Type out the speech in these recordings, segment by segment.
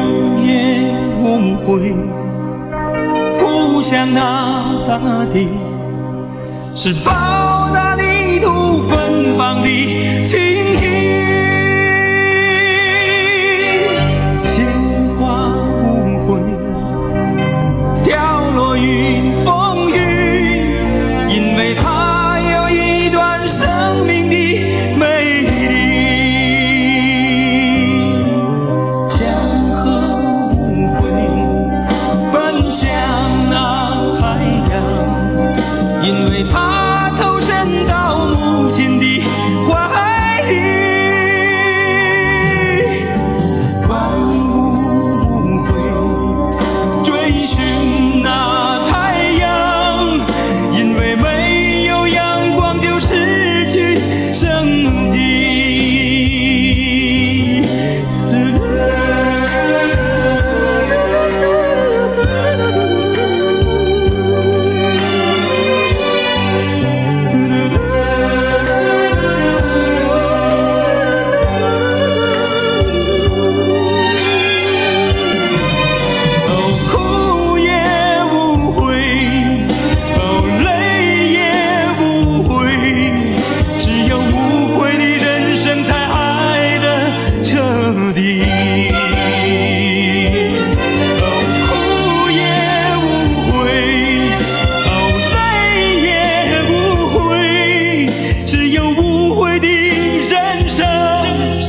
也无悔，互相那大地是报答泥土芬芳的情谊。鲜花无悔，掉落于风雨，因为它有一段生命的美丽。江河无悔，奔向那海洋，因为它投身到母亲的怀里。万物无悔，追寻那太阳，因为没有阳光就失去生机。哭也无悔，泪也无悔，只有无悔的人生才爱得彻底。哭也无悔，泪也无悔，只有无悔的人生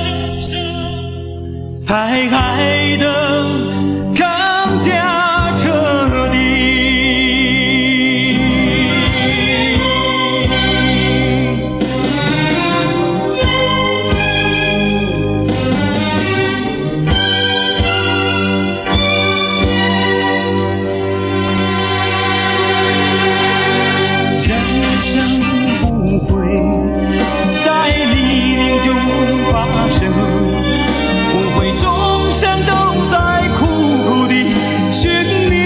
才爱得更加彻底。人生不悔，再历练就无法生，不会终生都在苦苦地寻觅。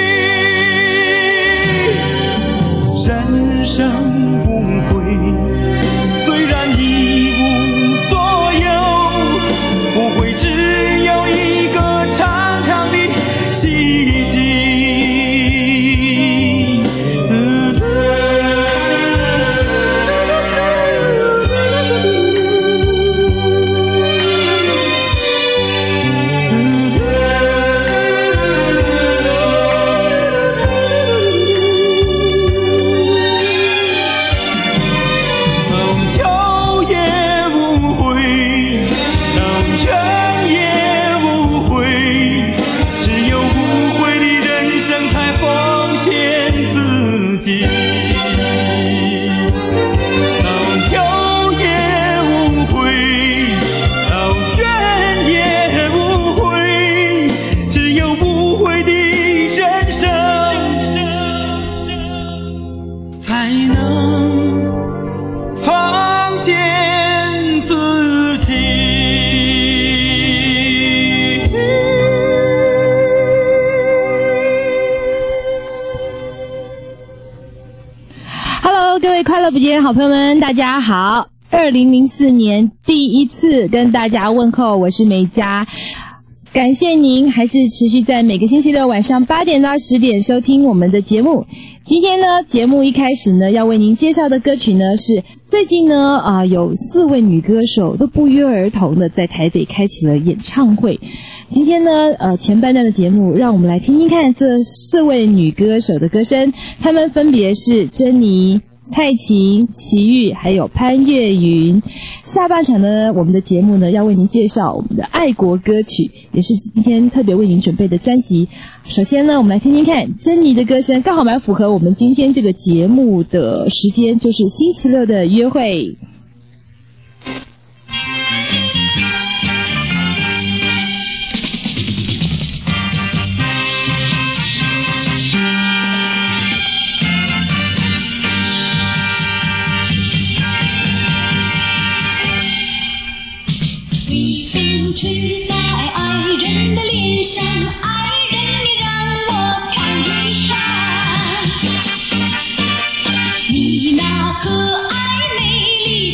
人生不悔，虽然一无所有，不会只有一个长长的希冀。秋也无悔，春也无悔，只有无悔的人生才奉献自己。秋也无悔，春也无悔，只有无悔的人生才能奉献自己。 Hello， 各位快乐不间好朋友们，大家好！2004年第一次跟大家问候，我是美嘉。感谢您还是持续在每个星期六晚上8点到10点收听我们的节目。今天呢，节目一开始呢，要为您介绍的歌曲呢是最近呢有4位女歌手都不约而同的在台北开启了演唱会。今天呢前半段的节目，让我们来听听看这4位女歌手的歌声，她们分别是珍妮、蔡琴、齐豫还有潘越云。下半场呢，我们的节目呢要为您介绍我们的爱国歌曲，也是今天特别为您准备的专辑。首先呢，我们来听听看珍妮的歌声，刚好蛮符合我们今天这个节目的时间，就是星期六的约会。 只在爱人的脸上，爱人你让我看一看，你那可爱美丽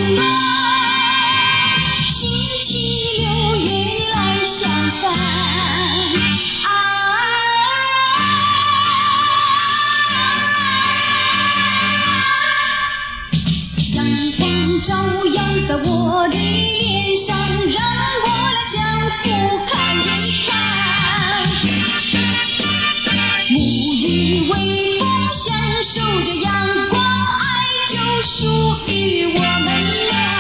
温暖，星期六约你来相伴。阳光照耀在我的脸上，让我俩相互看一看。沐浴微风，享受着阳光，爱就属于我们俩。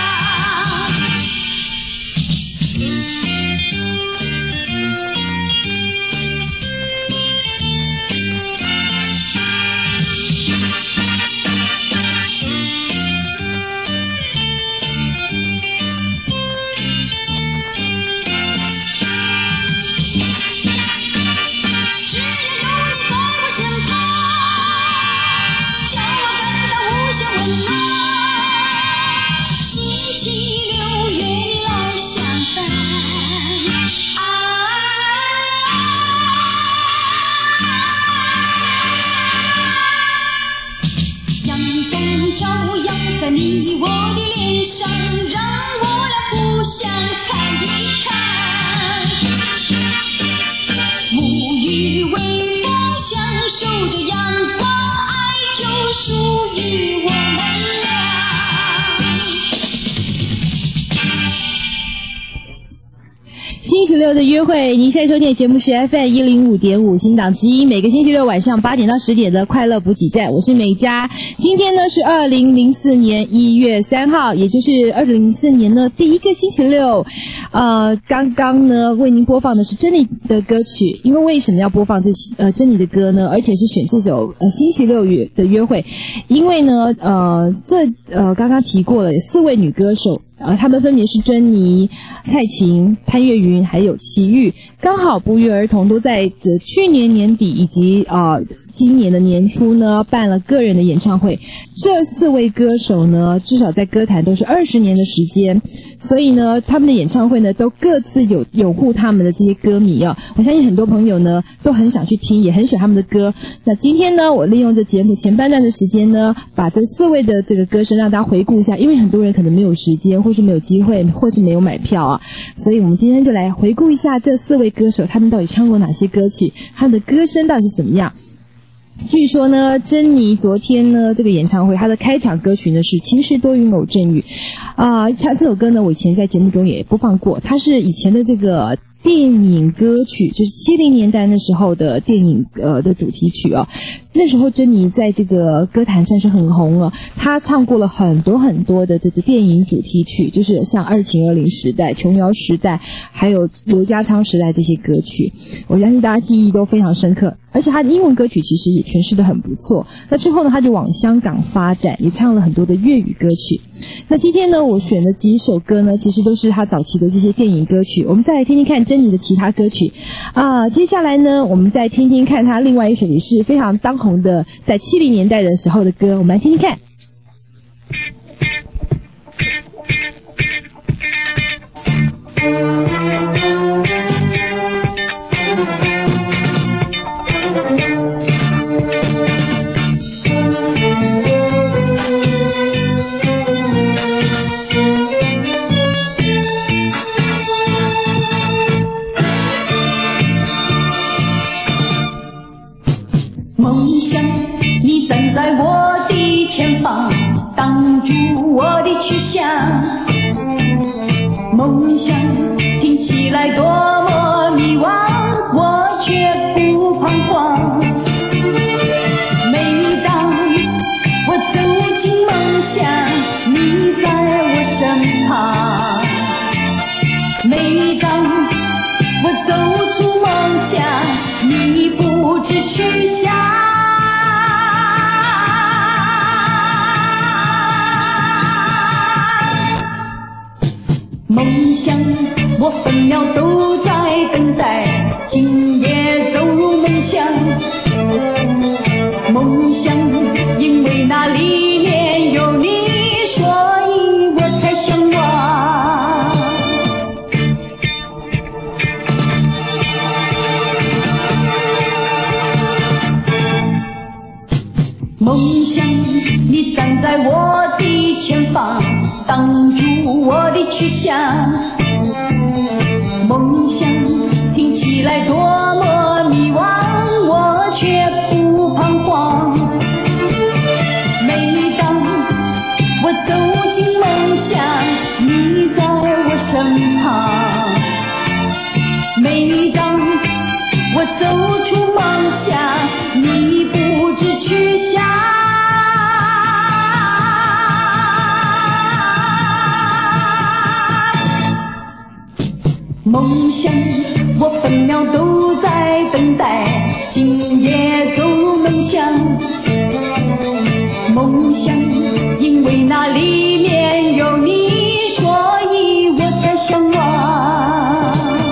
你我的脸上，让我俩互相看一看。沐浴微风，享受着阳光，爱就属于我们俩。 星期六的约会，您现在收听的节目是 FM105.5 新档之一，每个星期六晚上8点到10点的快乐补给站，我是美嘉。今天呢是2004年1月3号，也就是2004年呢第一个星期六。刚刚呢为您播放的是珍妮的歌曲，因为什么要播放珍妮的歌呢？而且是选这首星期六的约会，因为呢刚刚提过了4位女歌手。他们分别是珍妮、蔡琴、潘越云还有齐豫，刚好不约而同都在去年年底以及今年的年初呢办了个人的演唱会。这4位歌手呢至少在歌坛都是20年的时间，所以呢他们的演唱会呢都各自有拥护他们的这些歌迷啊。我相信很多朋友呢都很想去听，也很喜欢他们的歌。那今天呢我利用这节目前半段的时间呢，把这4位的这个歌声让大家回顾一下，因为很多人可能没有时间，或是没有机会，或是没有买票啊，所以我们今天就来回顾一下这4位歌手他们到底唱过哪些歌曲，他们的歌声到底是怎么样。据说呢珍妮昨天呢这个演唱会她的开场歌曲呢是晴时多云偶阵雨她这首歌呢我以前在节目中也播放过，它是以前的这个电影歌曲，就是70年代那时候的电影的主题曲啊。那时候珍妮在这个歌坛算是很红了，她唱过了很多很多的这个电影主题曲，就是像《2情20》时代、琼瑶时代还有刘家昌时代这些歌曲，我相信大家记忆都非常深刻。而且她的英文歌曲其实也诠释得很不错。那之后呢她就往香港发展，也唱了很多的粤语歌曲。那今天呢我选的几首歌呢其实都是她早期的这些电影歌曲，我们再来听听看珍妮的其他歌曲接下来呢我们再听听看她另外一首也是非常当红的在70年代的时候的歌，我们来听听看。 梦想你站在我的前方，挡住我的去向。梦想听起来多么迷惘，我却不彷徨。每当我走进梦想，你在我身旁。每当我走出梦想，你不知去向。梦想我分秒都在等待，今夜走入梦乡。梦想因为那里面有你，所以我才向往。梦想你站在我的前方， 挡住我的去向。梦想听起来多么迷惘，我却不彷徨。每当我走进梦想，你在我身旁。每当我走出梦想，你不知去向。梦想我分秒都在等待，今夜走入梦乡。梦想因为那里面有你，所以我才向往。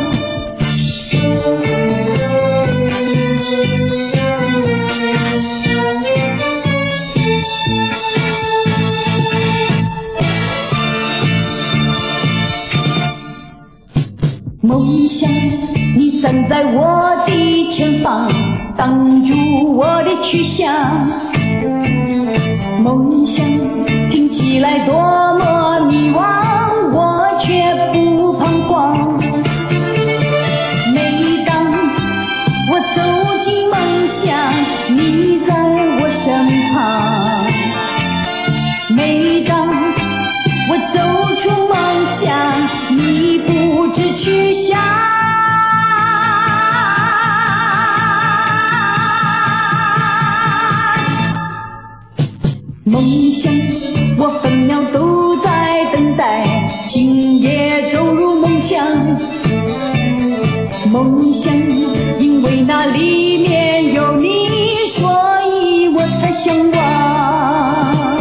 梦想你站在我的前方，挡住我的去向。梦想听起来多么迷惘，我却不彷徨。每当我走进梦想，你在我身旁。每当我走出梦想，你不知去向。梦想我分秒都在等待，今夜走入梦乡。梦想因为那里面有你，所以我才向往。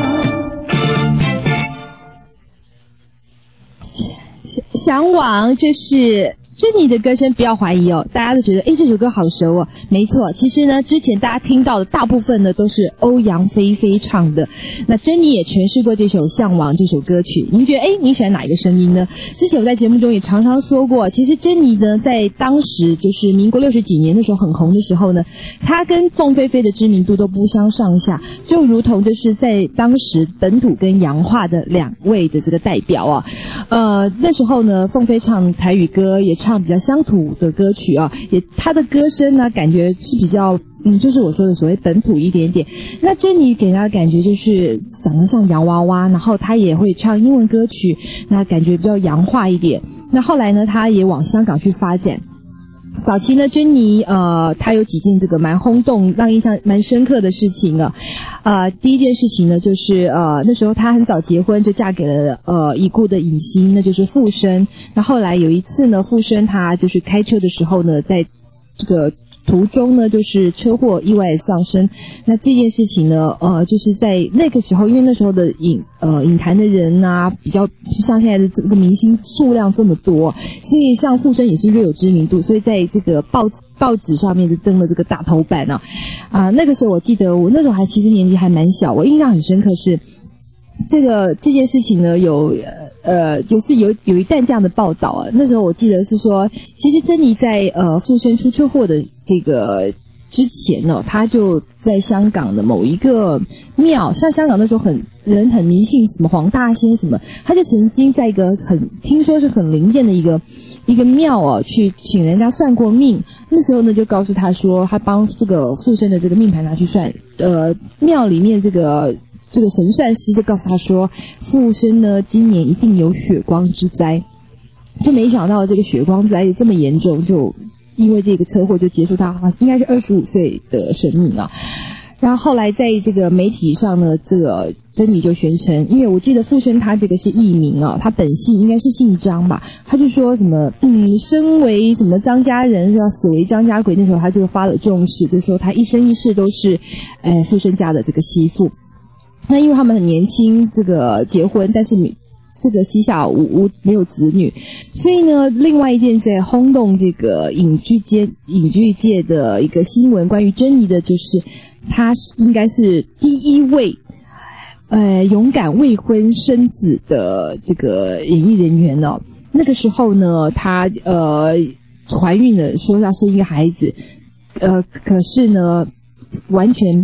向往，这是珍妮的歌声，不要怀疑哦，大家都觉得这首歌好熟哦。没错，其实呢，之前大家听到的大部分呢都是欧阳菲菲唱的。那珍妮也诠释过这首《向往》这首歌曲。您觉得你喜欢哪一个声音呢？之前我在节目中也常常说过，其实珍妮呢在当时就是民国60几年那时候很红的时候呢，她跟凤飞飞的知名度都不相上下，就如同就是在当时本土跟洋话的两位的这个代表啊。那时候呢，凤飞唱台语歌也唱比较乡土的歌曲啊，也她的歌声呢感觉是比较就是我说的所谓本土一点点。那珍妮给她的感觉就是长得像洋娃娃，然后她也会唱英文歌曲，那感觉比较洋化一点。那后来呢，她也往香港去发展。早期呢，珍妮她有几件这个蛮轰动让印象蛮深刻的事情啊。第一件事情呢，就是那时候她很早结婚，就嫁给了已故的影星，那就是傅声。那后来有一次呢，傅声她就是开车的时候呢，在这个途中呢，就是车祸意外丧生。那这件事情呢，就是在那个时候，因为那时候的影坛的人啊，比较像现在的这个明星数量这么多，所以像傅声也是略有知名度，所以在这个报纸上面就登了这个大头版啊。那个时候我记得我那时候其实年纪还蛮小，我印象很深刻是这件事情呢有一段这样的报道啊。那时候我记得是说，其实珍妮在傅声出车祸的这个之前呢，她就在香港的某一个庙，像香港那时候人很迷信什么黄大仙什么，她就曾经在一个听说是很灵验的一个庙去请人家算过命。那时候呢就告诉她说，她帮这个傅声的这个命盘拿去算，庙里面这个神算师就告诉他说，傅声呢今年一定有血光之灾。就没想到这个血光之灾也这么严重，就因为这个车祸就结束他应该是25岁的生命啊。然后后来在这个媒体上呢，这个珍妮就宣称，因为我记得傅声他这个是艺名啊，他本姓应该是姓张吧，他就说什么身为什么张家人要死为张家鬼，那时候他就发了重视，就说他一生一世都是傅声家的这个媳妇。那因为他们很年轻这个结婚，但是这个膝下没有子女，所以呢，另外一件在轰动这个影剧界的一个新闻，关于珍妮的就是她应该是第一位勇敢未婚生子的这个演艺人员哦。那个时候呢，她怀孕了，说要生一个孩子，可是呢完全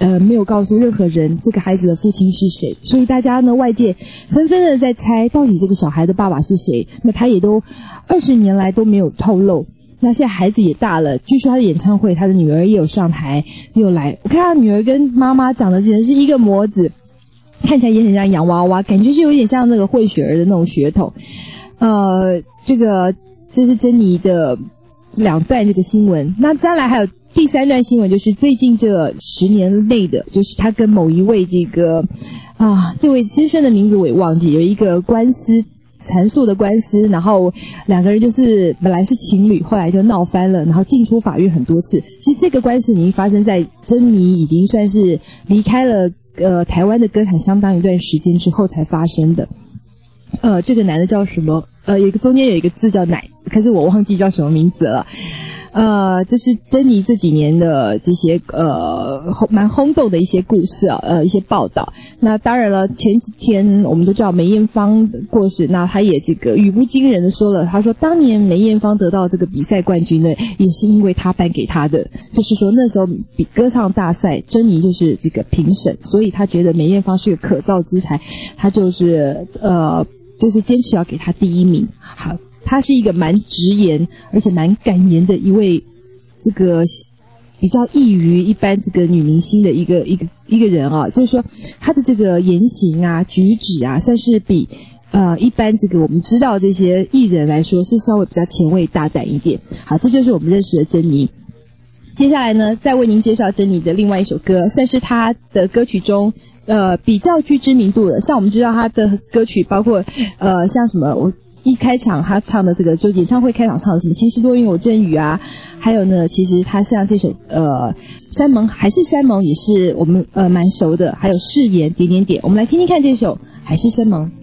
没有告诉任何人这个孩子的父亲是谁，所以大家呢外界纷纷的在猜到底这个小孩的爸爸是谁。那他也都20年来都没有透露。那现在孩子也大了，据说他的演唱会，他的女儿也有上台，也有来。我看他女儿跟妈妈长得简直是一个模子，看起来也很像洋娃娃，感觉就有点像那个混血儿的那种血统。这是珍妮的2段这个新闻。那再来还有第3段新闻，就是最近这10年内的，就是他跟某一位这位先生的名字我也忘记，有一个官司。缠诉的官司，然后2个人就是本来是情侣，后来就闹翻了，然后进出法院很多次。其实这个官司已经发生在珍妮已经算是离开了台湾的歌坛相当一段时间之后才发生的。这个男的叫什么？中间有一个字叫奶，可是我忘记叫什么名字了。这是珍妮这几年的这些蛮轰动的一些故事一些报道。那当然了，前几天我们都知道梅艳芳过世，那他也这个语不惊人的说了，他说当年梅艳芳得到这个比赛冠军呢，也是因为他颁给他的，就是说那时候比歌唱大赛，珍妮就是这个评审，所以他觉得梅艳芳是个可造之材，他就是坚持要给他第1名。好。她是一个蛮直言而且蛮敢言的一位这个比较异于一般这个女明星的一个人啊，就是说她的这个言行啊举止啊算是比一般这个我们知道这些艺人来说是稍微比较前卫大胆一点。好，这就是我们认识的珍妮。接下来呢再为您介绍珍妮的另外一首歌，算是她的歌曲中比较具知名度的。像我们知道她的歌曲包括像什么一开场他唱的这个，就演唱会开场唱的什么其实落云有阵雨啊，还有呢其实他像这首山盟还是山盟也是我们蛮熟的，还有誓言点点点。我们来听听看这首还是山盟。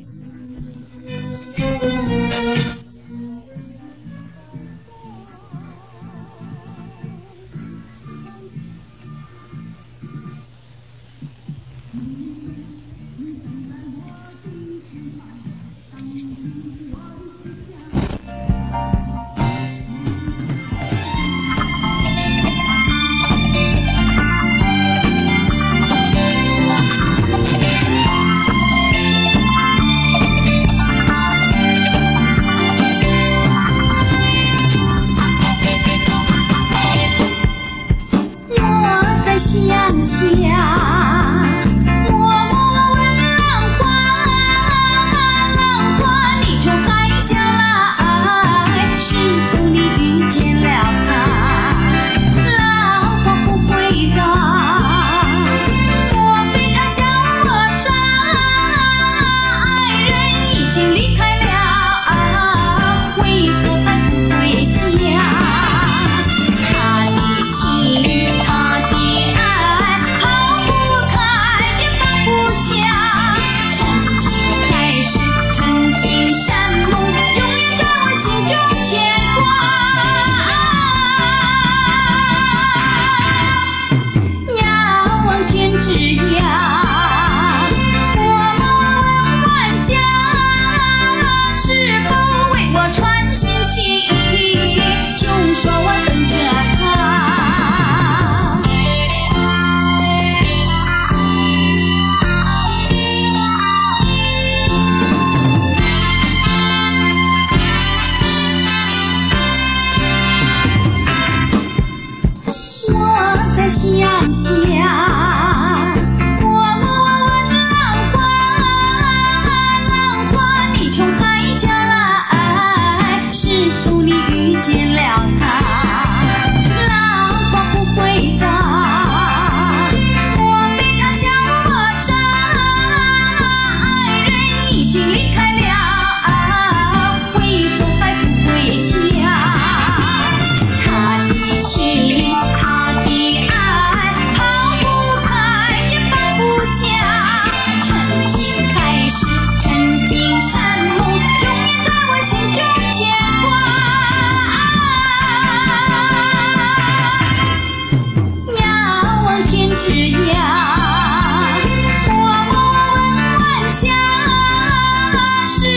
是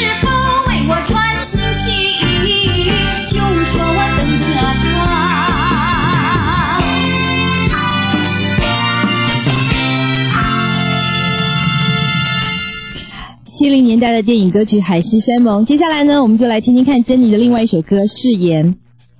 70年代的电影歌曲《海誓山盟》。接下来呢，我们就来听听看珍妮的另外一首歌《誓言》。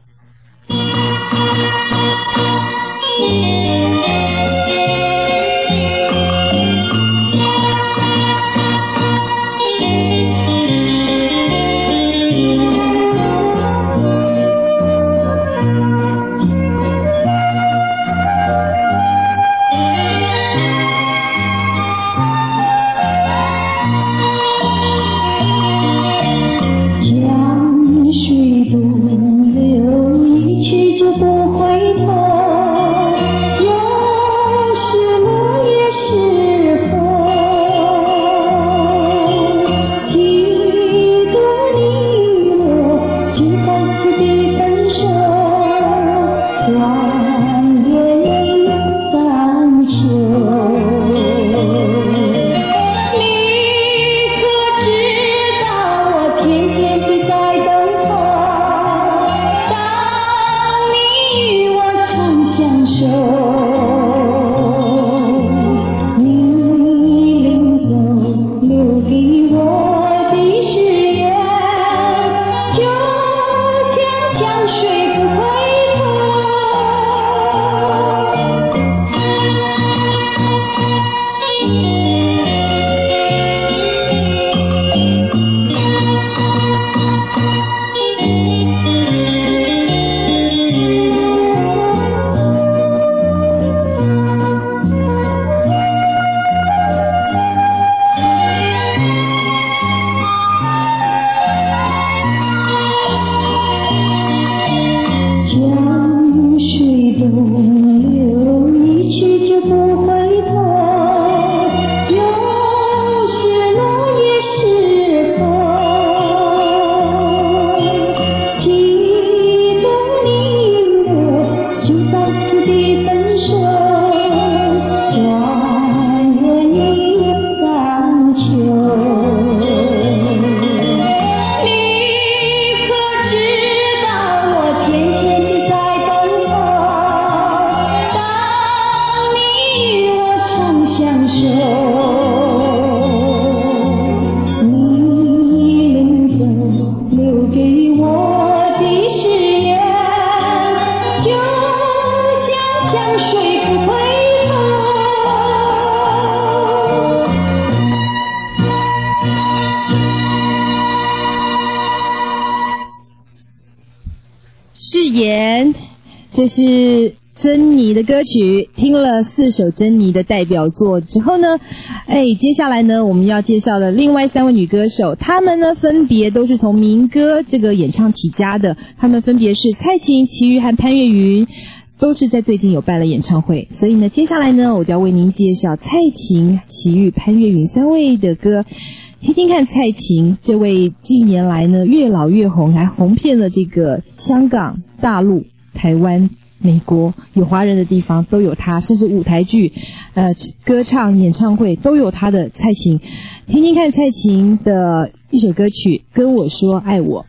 誓言，这是珍妮的歌曲。听了4首珍妮的代表作之后呢，接下来呢，我们要介绍的另外3位女歌手，她们呢分别都是从民歌这个演唱起家的，她们分别是蔡琴、齐豫和潘越云，都是在最近有办了演唱会。所以呢，接下来呢，我就要为您介绍蔡琴、齐豫、潘越云3位的歌。听听看蔡琴这位近年来呢越老越红，还红遍了这个香港、大陆、台湾、美国，有华人的地方都有她，甚至舞台剧、歌唱、演唱会都有她的蔡琴。听听看蔡琴的一首歌曲《跟我说爱我》。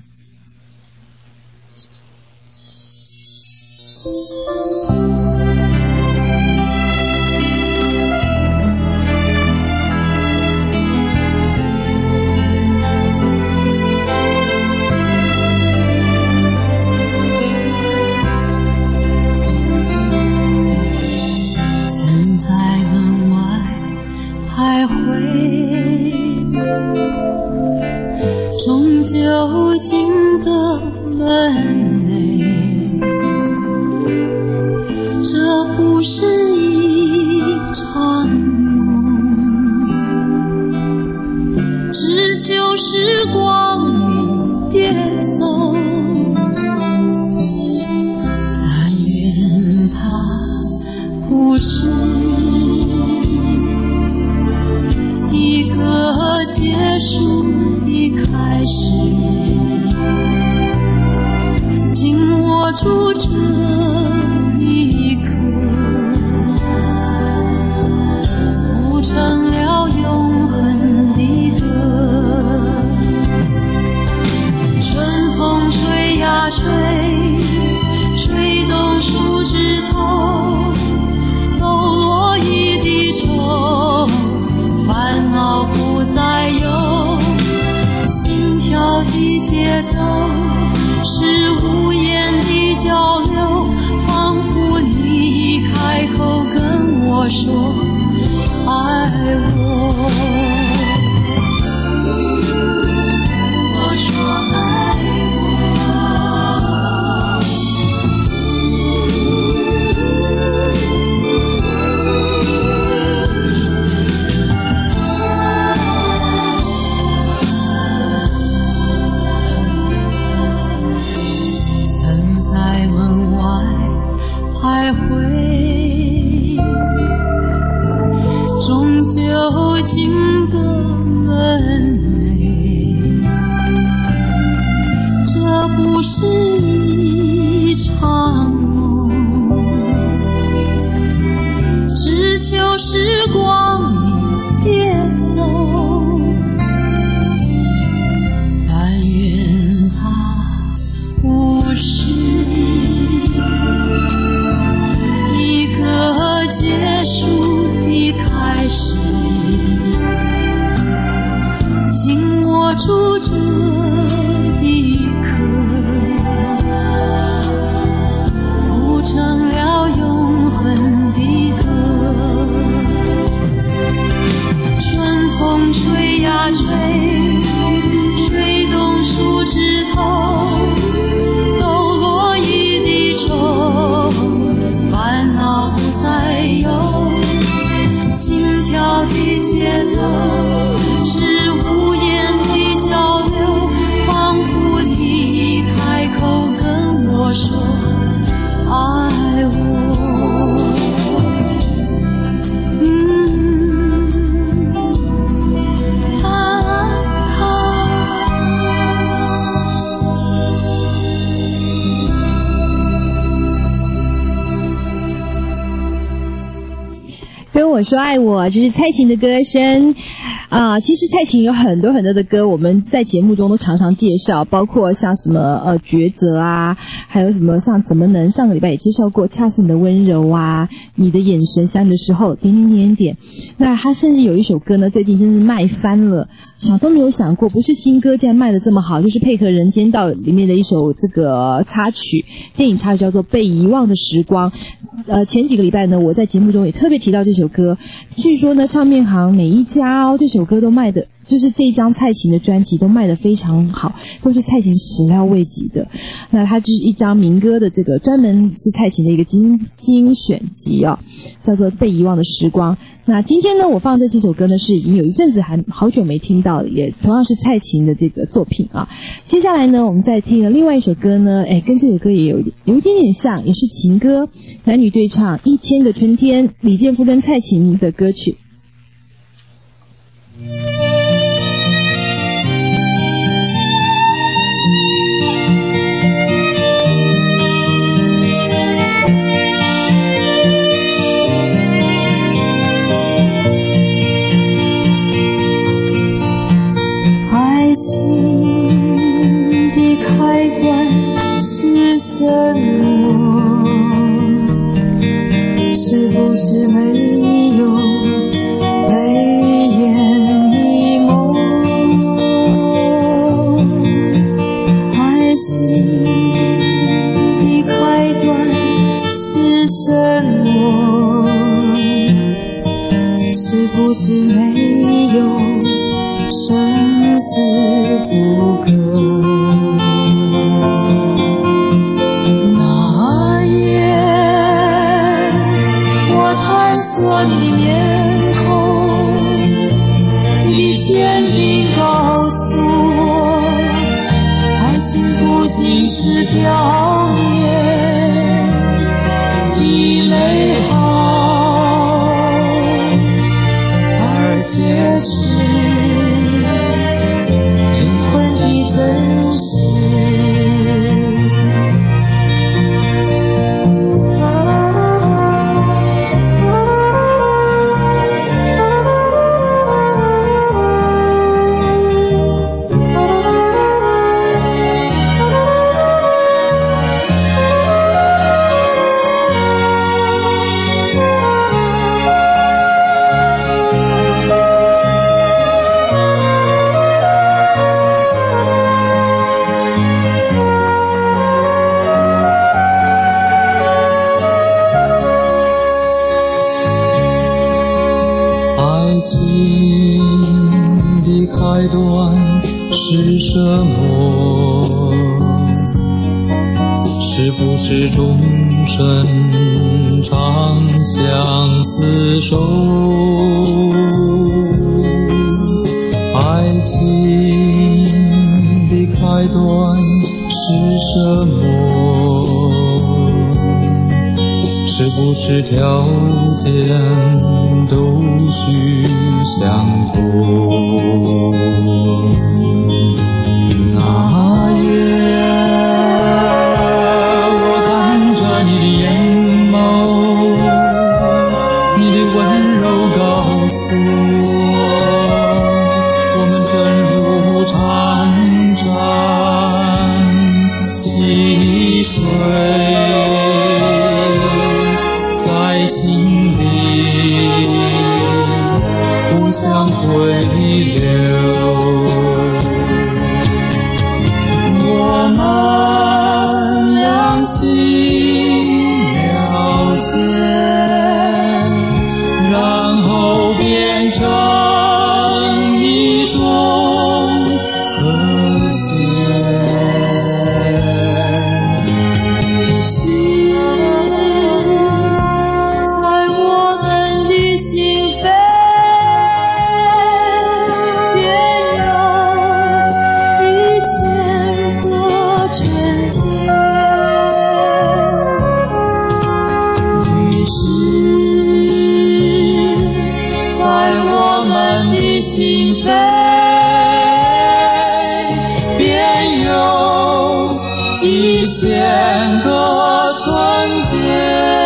徘徊，终究进的门内，这不是一场梦，只求时光里别走，但愿它不是一个结束的开始，紧握住这一刻，谱成了永恒的歌。春风吹呀吹，吹动树枝头，都落一地愁，烦恼不再有。 节奏，是无言的交流，仿佛你开口跟我说爱我，我说爱在门外徘徊，终究进得门内。这不是一场梦，只求时光你别走。但愿它不是一个结束的开始，紧握住这一刻，谱成了永恒的歌。春风吹呀吹，吹动树枝头，抖落一地皱，烦恼不再有，心跳的节奏是无言的交流，仿佛你开口跟我说爱我。 跟我说爱我，这是蔡琴的歌声其实蔡琴有很多很多的歌，我们在节目中都常常介绍，包括像什么抉择啊，还有什么像怎么能，上个礼拜也介绍过恰似你的温柔啊，你的眼神想你的时候点点点点。那他甚至有一首歌呢，最近真是卖翻了，想都没有想过，不是新歌竟然卖得这么好，就是配合《人间道》里面的一首这个插曲，电影插曲叫做《被遗忘的时光》。前几个礼拜呢，我在节目中也特别提到这首歌。据说呢，唱片行每一家这首歌都卖的，就是这一张蔡琴的专辑都卖得非常好，都是蔡琴始料未及的。那它就是一张民歌的这个专门是蔡琴的一个精选集叫做《被遗忘的时光》。那今天呢，我放这几首歌呢，是已经有一阵子还好久没听到了，也同样是蔡琴的这个作品啊。接下来呢，我们再听了另外一首歌呢，跟这首歌也有一点点像，也是情歌，男女对唱《1000个春天》，李健夫跟蔡琴的歌曲。 爱情的开关是什么？是不是没有眉眼一梦？爱情的开关是什么？是不是没有生死阻隔？那夜我探索你的面孔，你的坚定告诉我，爱情不仅是表面的美好，而且是真实。 是什么？是不是终身长相厮守？爱情的开端是什么？是不是条件都需相同？那夜我看着你的眼眸，你的温柔告诉我们真如潺潺溪水在心里互相回流。我们两心了解，然后变成一种和谐。心扉便有1000个春天。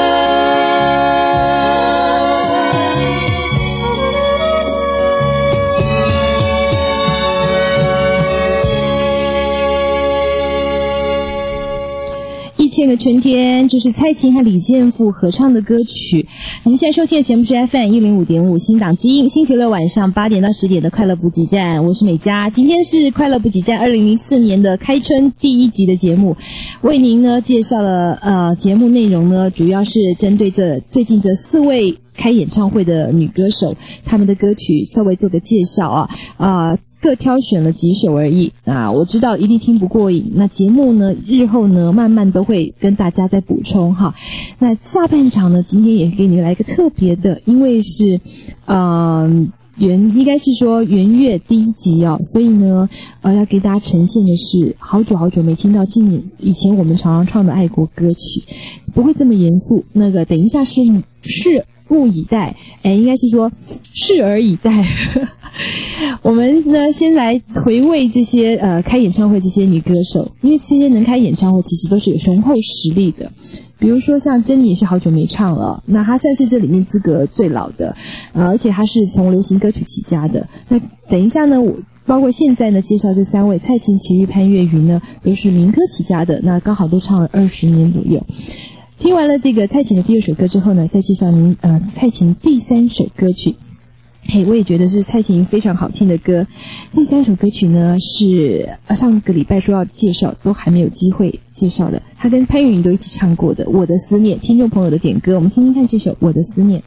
1000个春天，这是蔡琴和李健富合唱的歌曲。你们现在收听的节目是 FM105.5 新档基因，星期六晚上8点到10点的快乐补给站，我是美嘉。今天是快乐补给站2004年的开春第1集的节目，为您呢介绍了节目内容呢，主要是针对最近这4位开演唱会的女歌手，她们的歌曲稍微做个介绍各挑选了几首而已我知道一定听不过瘾。那节目呢，日后呢，慢慢都会跟大家再补充哈。那下半场呢，今天也给你们来一个特别的，因为是应该是说元月第1集所以呢，要给大家呈现的是好久好久没听到以前我们常常唱的爱国歌曲，不会这么严肃。那个等一下是拭目以待，应该是说拭而以待。我们呢，先来回味这些开演唱会这些女歌手，因为这些能开演唱会其实都是有雄厚实力的。比如说像珍妮也是好久没唱了，那她算是这里面资格最老的，而且她是从流行歌曲起家的。那等一下呢，我包括现在呢介绍这3位蔡琴、齐豫、潘越云呢，都是民歌起家的，那刚好都唱了20年左右。听完了这个蔡琴的第2首歌之后呢，再介绍您蔡琴第3首歌曲。我也觉得是蔡琴非常好听的歌。第3首歌曲呢是上个礼拜说要介绍，都还没有机会介绍的。她跟潘越云都一起唱过的《我的思念》，听众朋友的点歌，我们听听看这首《我的思念》。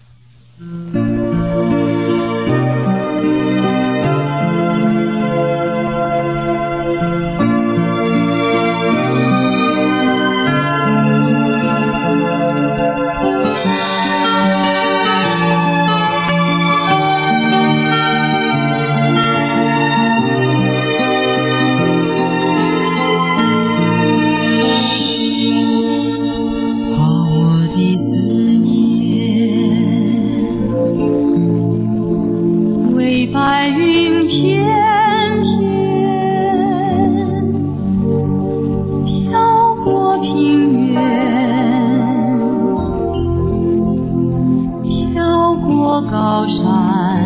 白云片片飘过平原，飘过高山，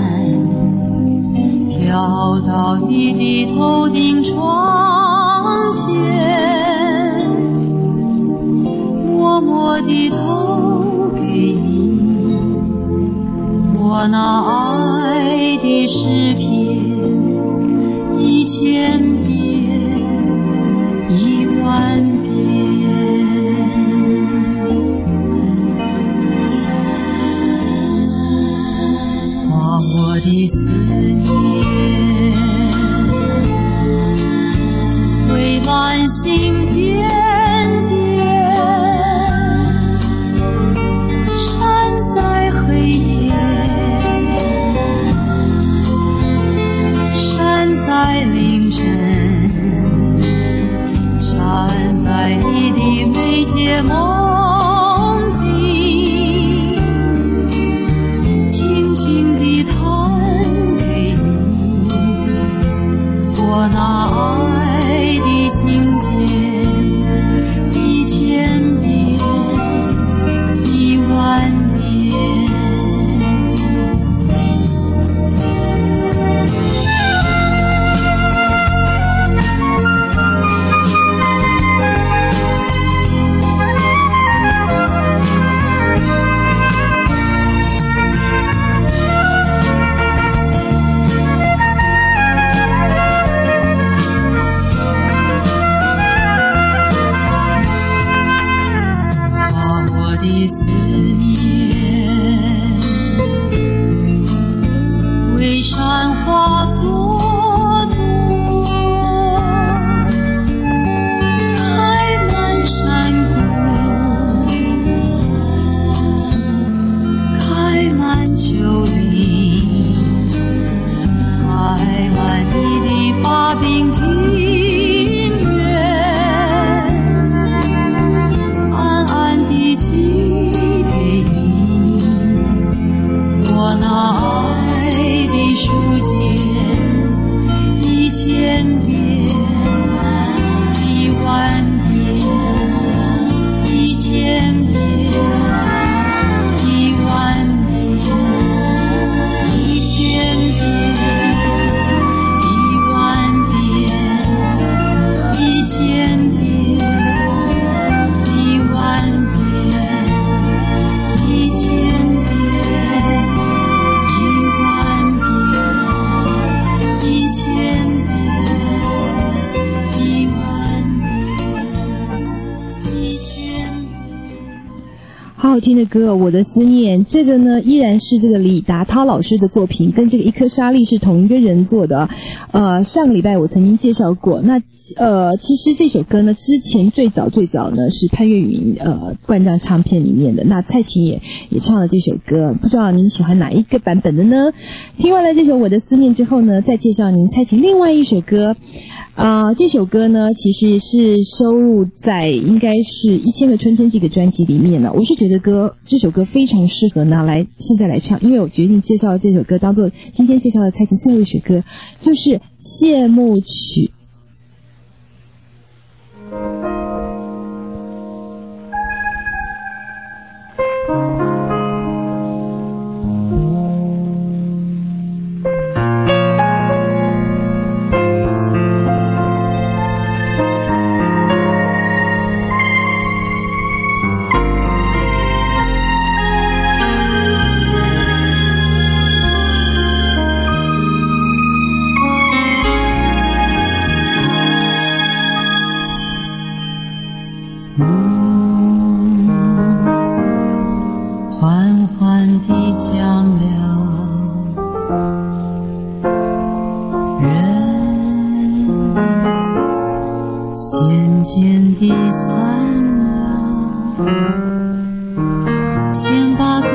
飘到你的头顶窗前，默默地投给你我那爱的诗篇，1000遍10000遍。画我的思念繁星点点，闪在黑夜，闪在凌晨，闪在你的眉睫梦境，轻轻地弹给你我那爱的情节，一千遍，一万遍。的思念为山花朵朵开满山谷，开满丘陵，开满你的发鬓庭院，暗暗地寄给你我那爱的书简，一千遍，一万遍，一千遍，一万遍，一千遍，一万遍，一千遍，一万遍，一千遍，一万遍，一千遍，一万遍，一千遍。 好好听的歌，我的思念。这个呢，依然是这个李达涛老师的作品，跟这个一颗沙粒是同一个人做的。上个礼拜我曾经介绍过。那其实这首歌呢，之前最早呢是潘越云冠状唱片里面的。那蔡琴也唱了这首歌，不知道您喜欢哪一个版本的呢？听完了这首《我的思念》之后呢，再介绍您蔡琴另外一首歌。这首歌呢，其实是收录在应该是《1000个春天》这个专辑里面了。我是觉得这首歌非常适合拿来现在来唱，因为我决定介绍这首歌当做今天介绍的蔡琴最后一首歌，就是《谢幕曲》。 缓缓地降了，人渐渐地散了，千把个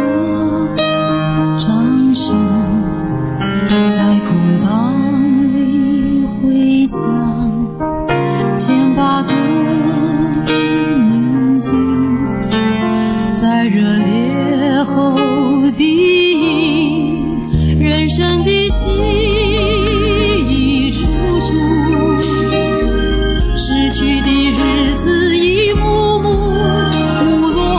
掌声在空荡里回响，千把个宁静在热烈后低吟，人生的戏一出出，失去的日子一幕幕，无落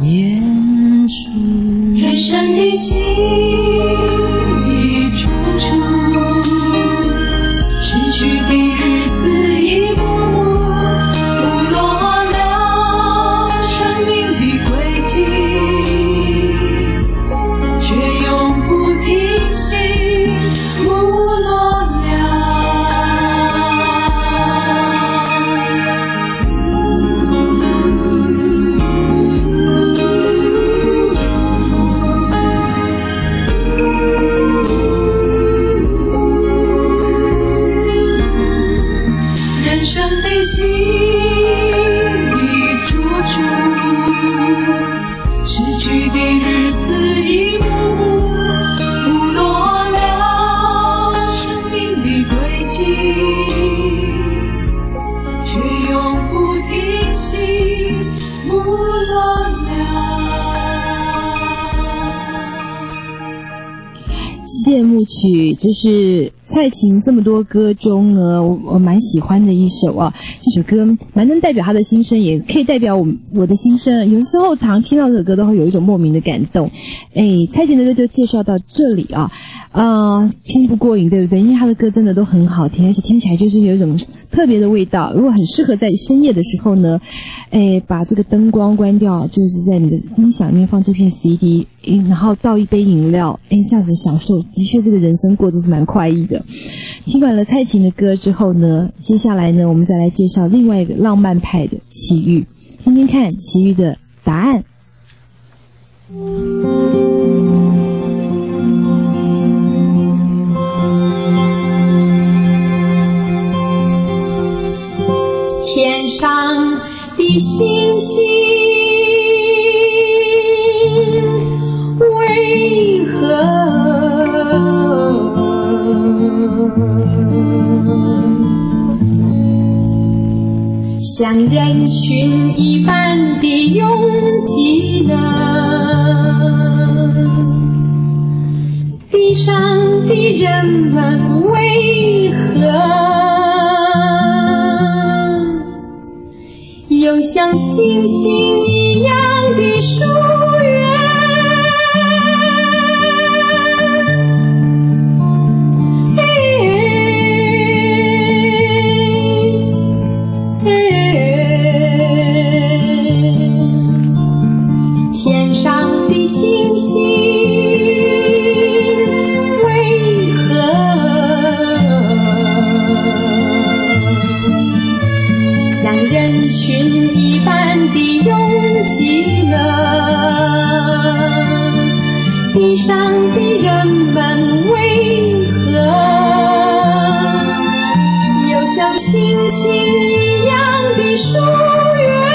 念处，人生的心一处处，逝去的日子一幕幕，不落了生命的轨迹，却永不停息，不落了。人生的心一处处，逝去的日子一幕幕，不落了生命的轨迹，却永不停息，不落了。 谢幕曲，这是蔡琴这么多歌中呢，我蛮喜欢的一首啊。这首歌蛮能代表她的心声，也可以代表我的心声。有时候常听到这首歌都会有一种莫名的感动。蔡琴的歌就介绍到这里啊。听不过瘾，对不对？因为她的歌真的都很好听，而且听起来就是有一种特别的味道。如果很适合在深夜的时候呢，把这个灯光关掉，就是在你的音响里面放这片 CD，然后倒一杯饮料，这样子享受，的确这个人生过得是蛮快意的。听完了蔡琴的歌之后呢，接下来呢，我们再来介绍另外一个浪漫派的齐豫，听听看齐豫的答案。 天上的星星为何像人群一般的拥挤呢？地上的人们为何又像星星一样的疏远？天上的星星为何像人群一般的拥挤呢？地上的人们为何又像星星一样的疏远？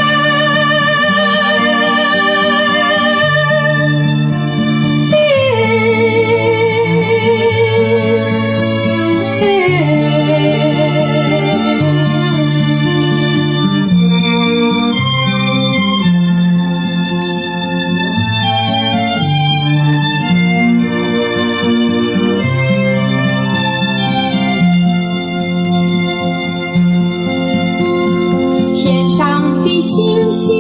天上的星星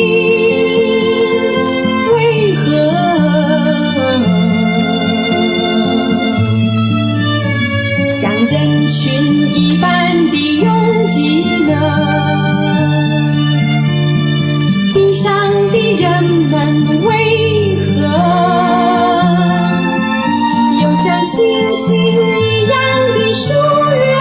为何像人群一般的拥挤呢？地上的人们为何又像星星一样的疏远？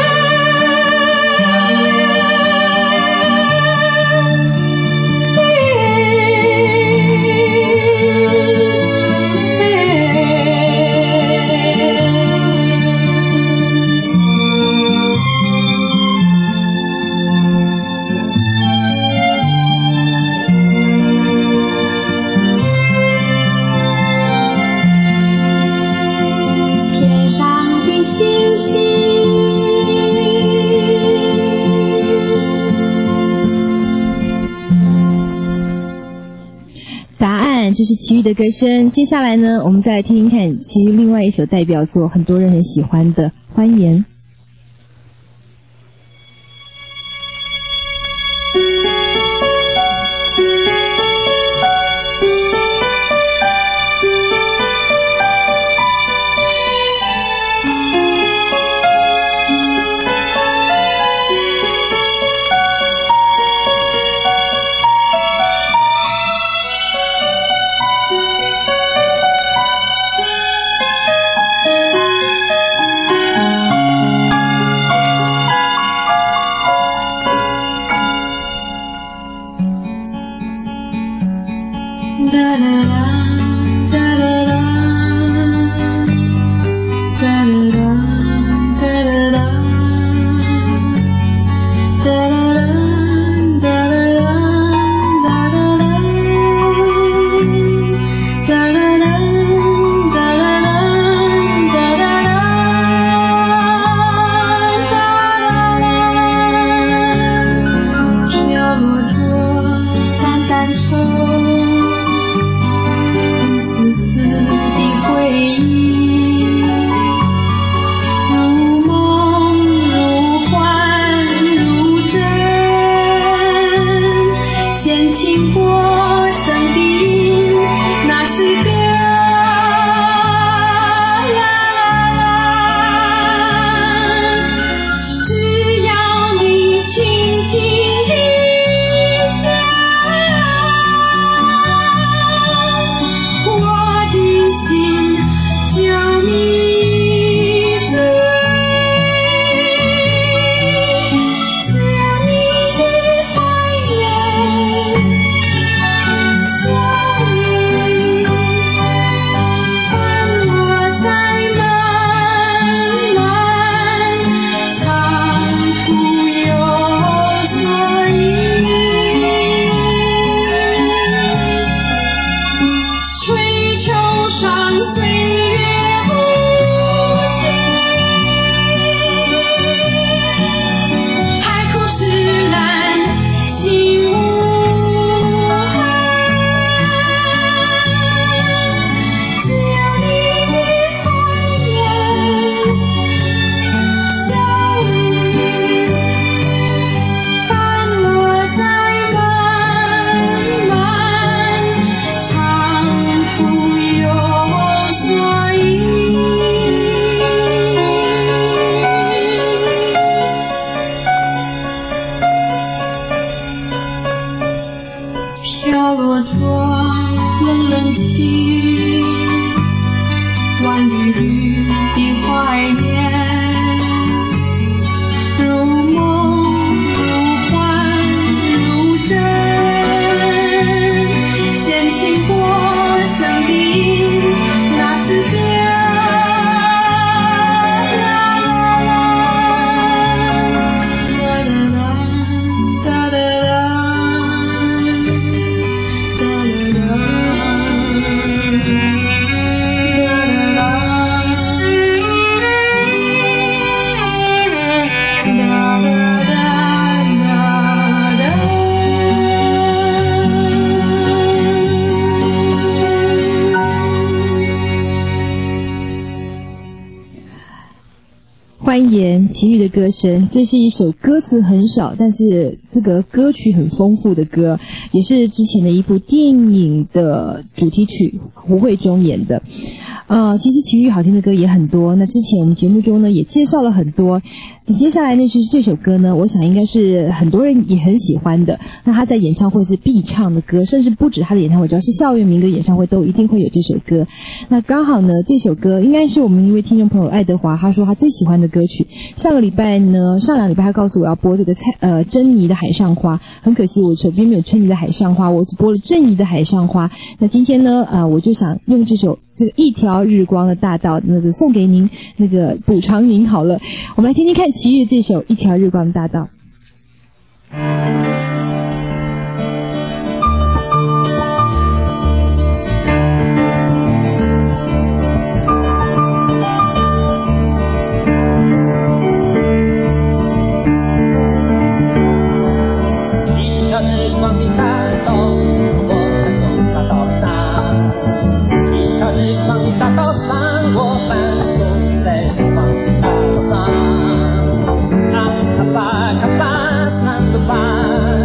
天上的星星答案，这是齐豫的歌声。接下来呢，我们再来听听看齐豫另外一首代表作，很多人很喜欢的《欢颜》。 欢颜齐豫的歌声，这是一首歌词很少，但是这个歌曲很丰富的歌，也是之前的一部电影的主题曲，胡慧中演的。其实齐豫好听的歌也很多，那之前我们节目中呢也介绍了很多。接下来呢就是这首歌呢，我想应该是很多人也很喜欢的。那他在演唱会是必唱的歌，甚至不止他的演唱会，只要是校园民歌演唱会都一定会有这首歌。那刚好呢，这首歌应该是我们一位听众朋友爱德华，他说他最喜欢的歌曲。上两礼拜他告诉我要播这个珍妮的海上花，很可惜我手边没有珍妮的海上花，我只播了郑怡的海上花。那今天呢我就想用这个一条日光的大道那个送给您，那个补偿您好了。我们来听听看齐豫这首一条日光的大道。 一条日光的大道，我看走大道上，一条日光的大道上，我伴走在日光的大道上。卡巴卡巴桑德巴。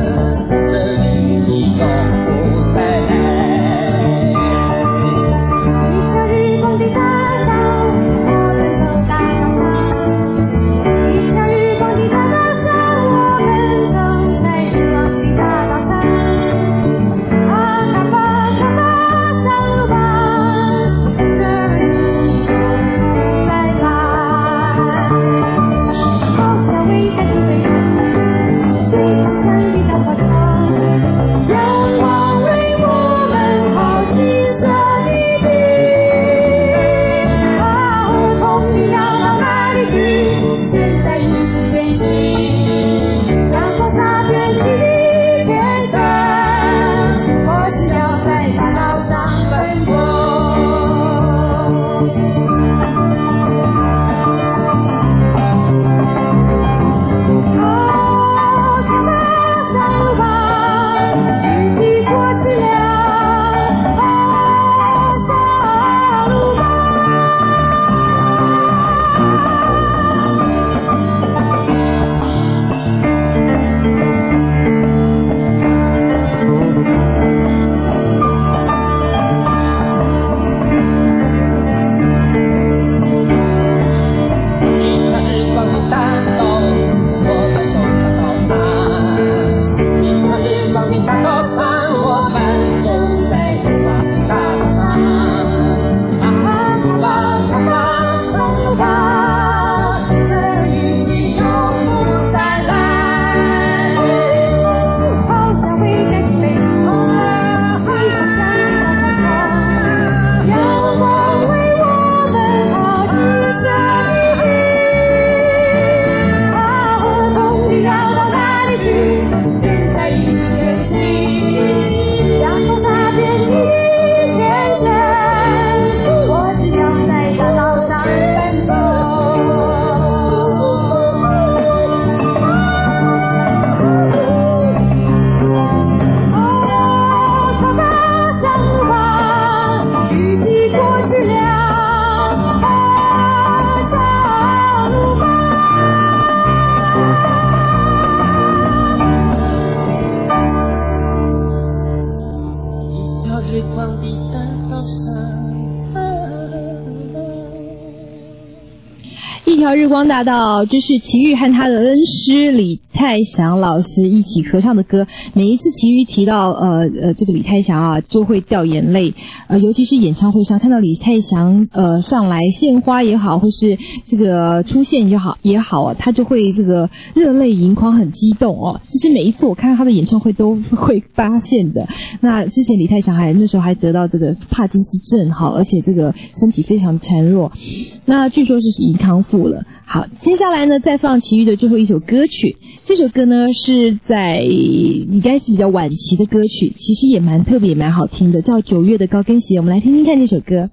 一条日光大道，这是齐豫和他的恩师李泰祥老师一起合唱的歌。每一次齐豫提到这个李泰祥啊，就会掉眼泪。尤其是演唱会上看到李泰祥上来献花也好，或是这个出现也好啊，他就会这个热泪盈眶，很激动哦。这是每一次我看到他的演唱会都会发现的。那之前李泰祥那时候还得到这个帕金斯症好，而且这个身体非常孱弱。那据说是已经康复了。好，接下来呢，再放齐豫的最后一首歌曲。这首歌呢是在应该是比较晚期的歌曲，其实也蛮特别，也蛮好听的，叫《9月的高跟鞋》。我们来听听看这首歌。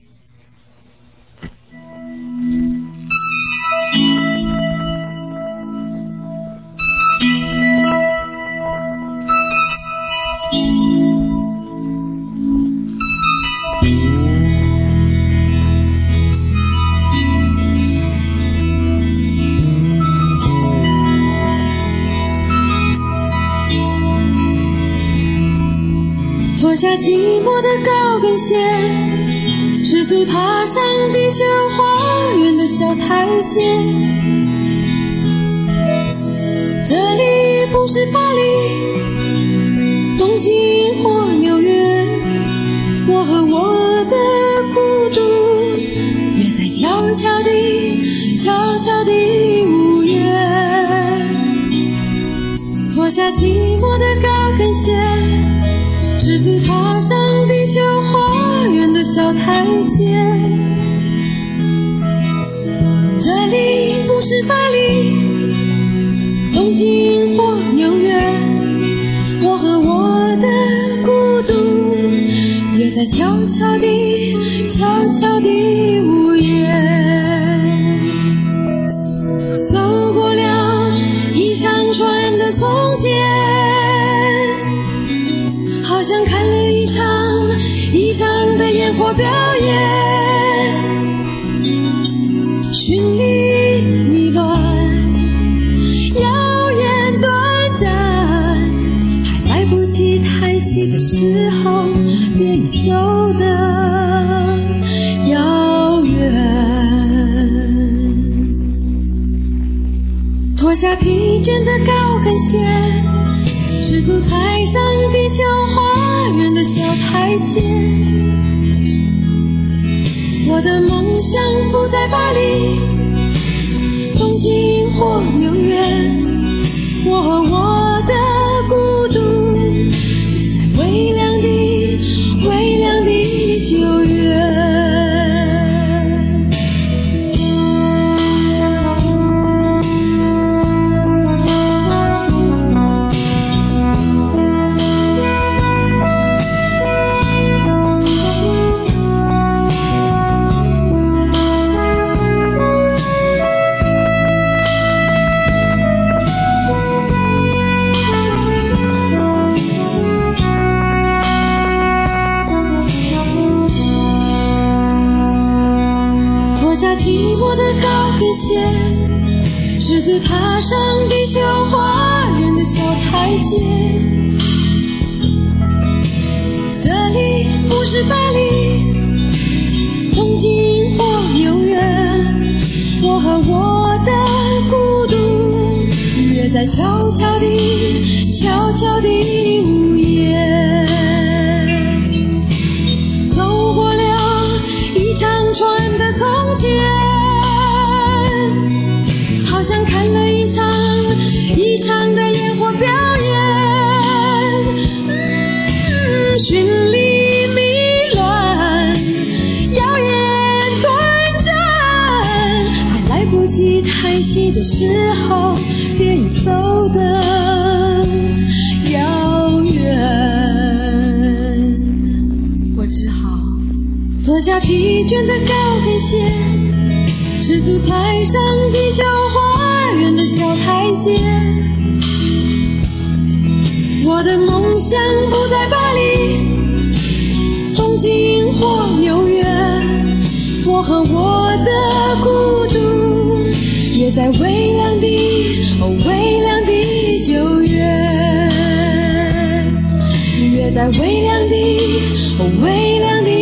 脱下寂寞的高跟鞋，赤足踏上地球花园的小台阶。这里不是巴黎、东京或纽约，我和我的孤独约在悄悄地午夜。脱下寂寞的高跟鞋，赤足踏上地球花园的小台阶。这里不是巴黎、东京或纽约，我和我的孤独约在悄悄地午夜。走过了一长串的从前，好像看了一场的烟火表演，绚丽迷乱，耀眼短暂，还来不及叹息的时候，便已走得遥远。脱下疲倦的高跟鞋，赤足踩上地球花园的小台阶。我的梦想不在巴黎、东京或纽约，我和我的孤独约在微凉的9月。赤足踏上地球花园的小台阶。这里不是巴黎、东京或纽约，我和我的孤独约在悄悄地午夜。走过了一长串的从前，好像看了一场的烟火表演，绚丽迷乱，耀眼短暂，还来不及叹息的时候，便已走得遥远。我只好脱下疲倦的高跟鞋，赤足踩上地球花园的小台阶。我的梦想不在巴黎、东京或纽约，我和我的孤独约在微凉的9月，约在微凉的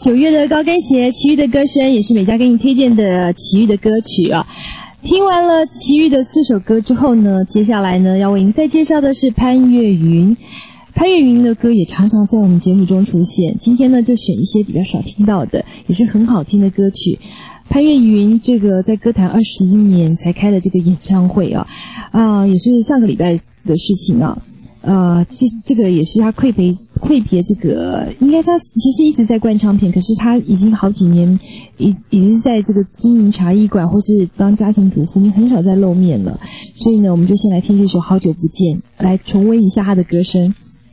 9月的高跟鞋，齐豫的歌声也是美嘉给你推荐的齐豫的歌曲啊。听完了齐豫的4首歌之后呢，接下来呢要为您再介绍的是潘越云。潘越云的歌也常常在我们节目中出现，今天呢就选一些比较少听到的，也是很好听的歌曲。潘越云这个在歌坛21年才开的这个演唱会也是上个礼拜的事情啊。这个也是他愧别这个，应该他其实一直在灌唱片，可是他已经好几年已经在这个经营茶艺馆或是当家庭主妇，你很少再露面了。所以呢，我们就先来听这首《好久不见》，来重温一下他的歌声。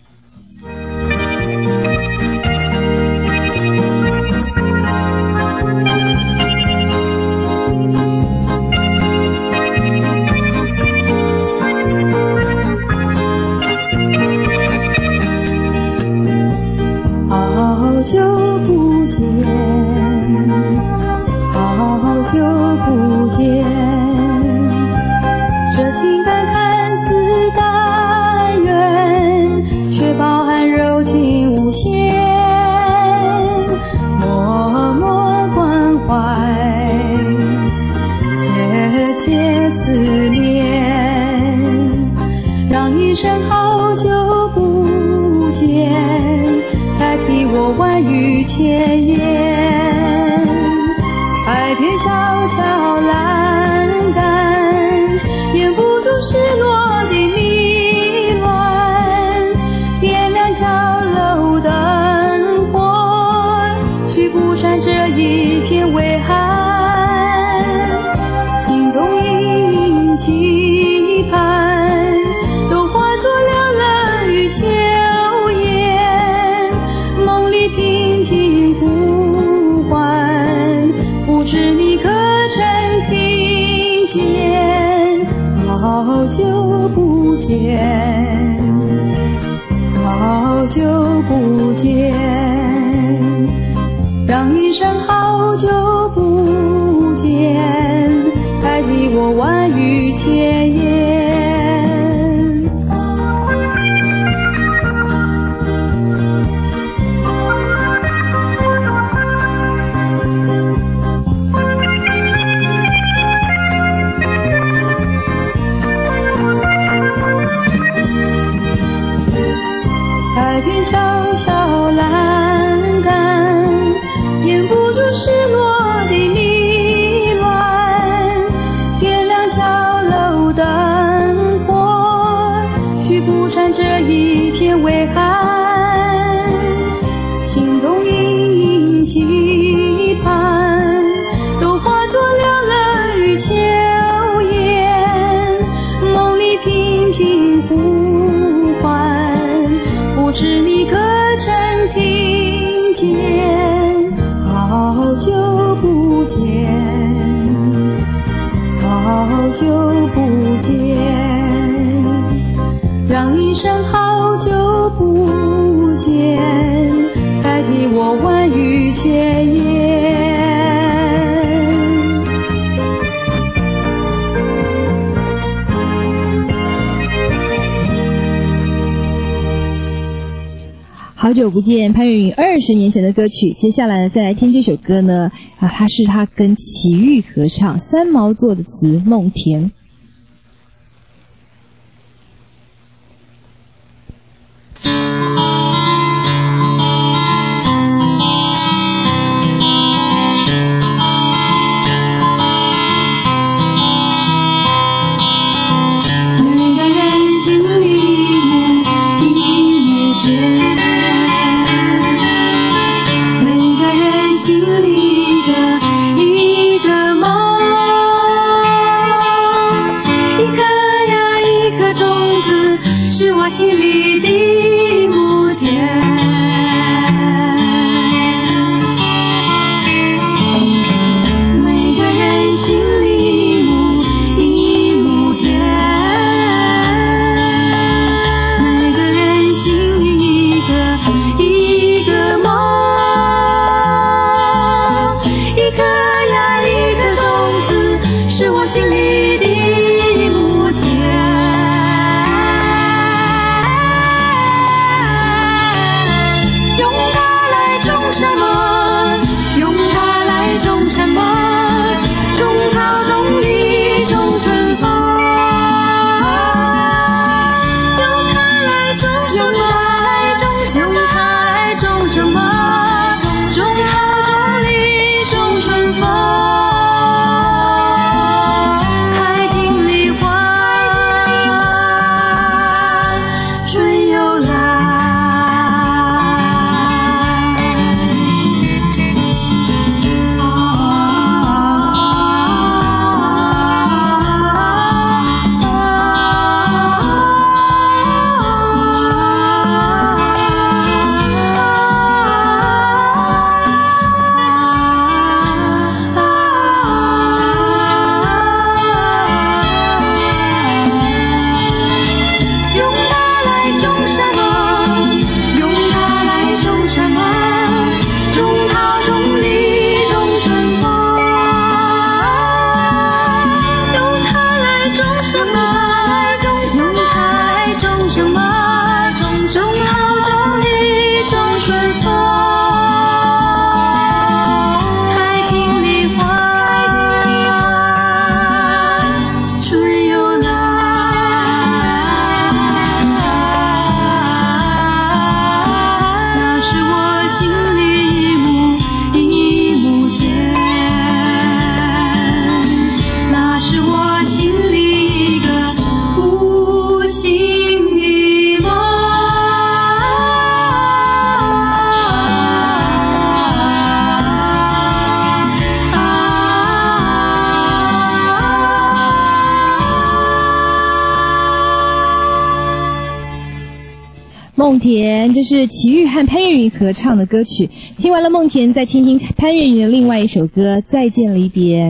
好久不见，好久不见，这情感看似淡远，却饱含柔情无限，默默关怀，切切思念，让一声好久不见代替我万语千言，海边小桥栏杆，掩不住失落的迷乱，点亮小楼灯火，驱不散这一片微寒，心中隐隐期盼，都化作了冷与秋频频呼唤，不知你可曾听见？好久不见，好久不见，让一声好久不见代替我万语千言。海边小桥栏杆，掩不住失落的迷乱，点亮小楼灯火，驱不散这一片微寒，心中隐隐期盼，都化作了冷与秋烟，梦里频频呼唤，不知你可曾听见？好久不见，好久不见，让一声好久不见代替我万语千言。 好久不见，潘越云20年前的歌曲。接下来再来听这首歌呢，它是他跟齐豫合唱，三毛做的词，梦田。 心里的母田，每个人心里一亩田，每个人心里一个梦，一颗呀一颗种子，是我心里的母田。用它来种什么？ 梦田，这是齐豫和潘越云合唱的歌曲。听完了梦田，再听听潘越云的另外一首歌《再见离别》。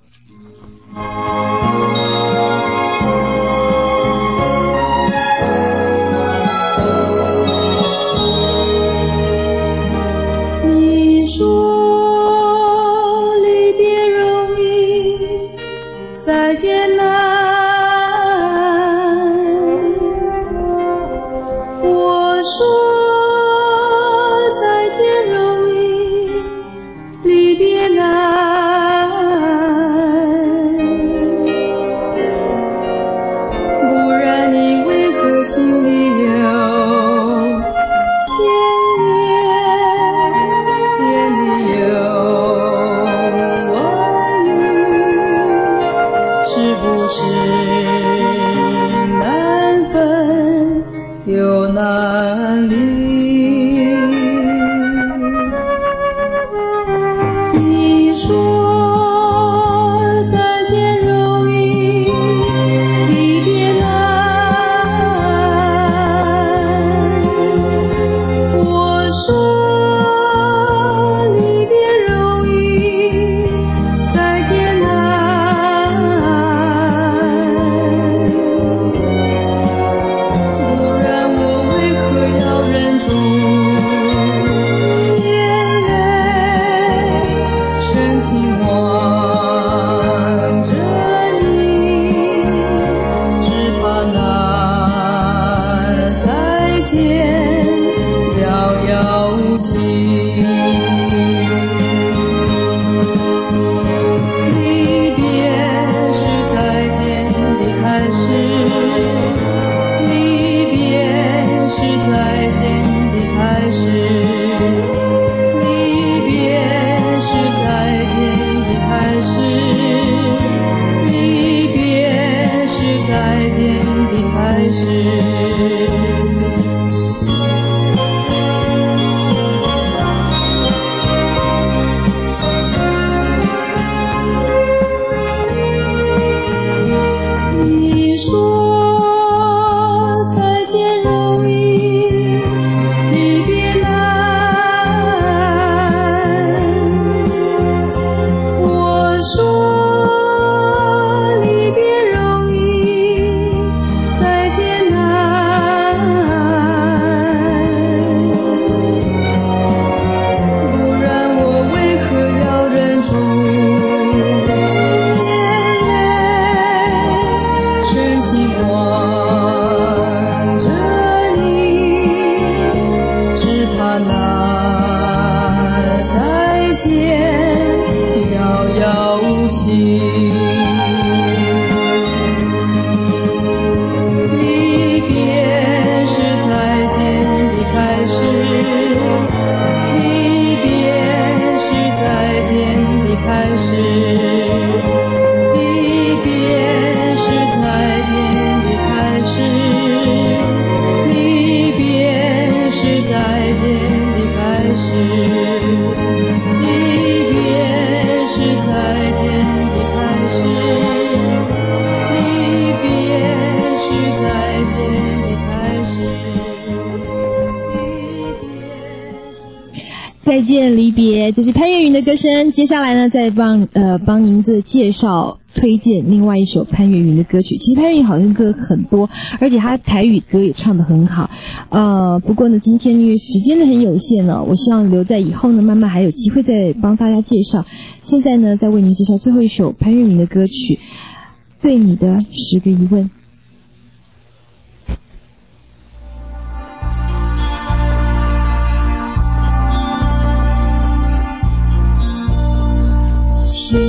你说离别容易，再见难。我说再见容易，离别难。不然你为何心里有牵念，眼里有望语，是不是难分又难离？你说再见容易，离别难。我说离别容易，再见难。不然我为何要忍住眼泪，深情望着你，只怕那再见遥遥无期。离别是再见的开始，离别是再见的开始，离别是再见的开始，离别是再见的开始。你说再见容易，离别难。我说离别容易，再见难。不然我为何要忍住眼泪，深情望着你，只怕那再见遥遥无期。离别是再见的开始，离别是再见的开始，离别是再见的开始，离别是再见的开始，离别是再见的开始，离别是再见的开始，离别。 再见离别，这是潘越云的歌声。接下来呢，再帮您介绍推荐另外一首潘越云的歌曲。其实潘越云好像歌很多，而且他台语歌也唱得很好。不过呢，今天因为时间呢很有限呢，我希望留在以后呢，慢慢还有机会再帮大家介绍。现在呢，再为您介绍最后一首潘越云的歌曲《对你的10个疑问》。 天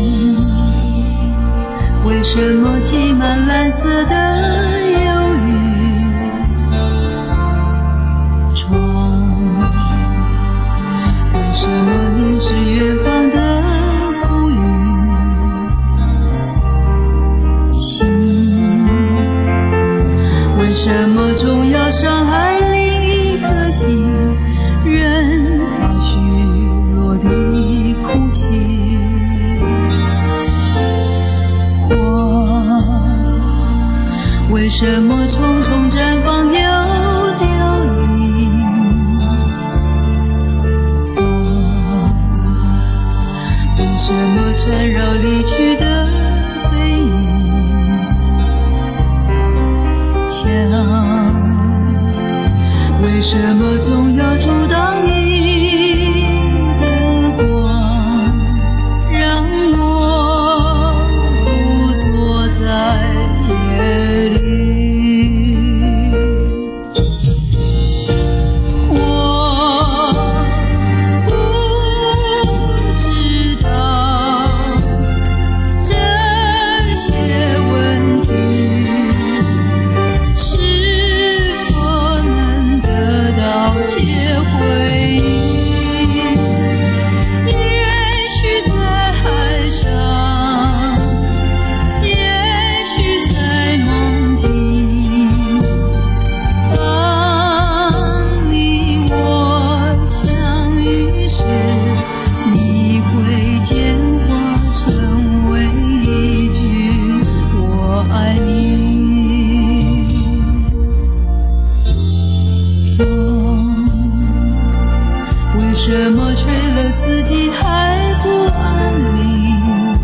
为什么挤满蓝色的忧郁？窗为什么凝视远方的浮云？心为什么总要伤害另一颗心？人太虚弱地哭泣。为什么匆匆绽放又凋零？ 什么缠绕离去的背影？墙为什么总要阻挡你的光？让我独坐在夜里。 什么吹了四季还不安宁？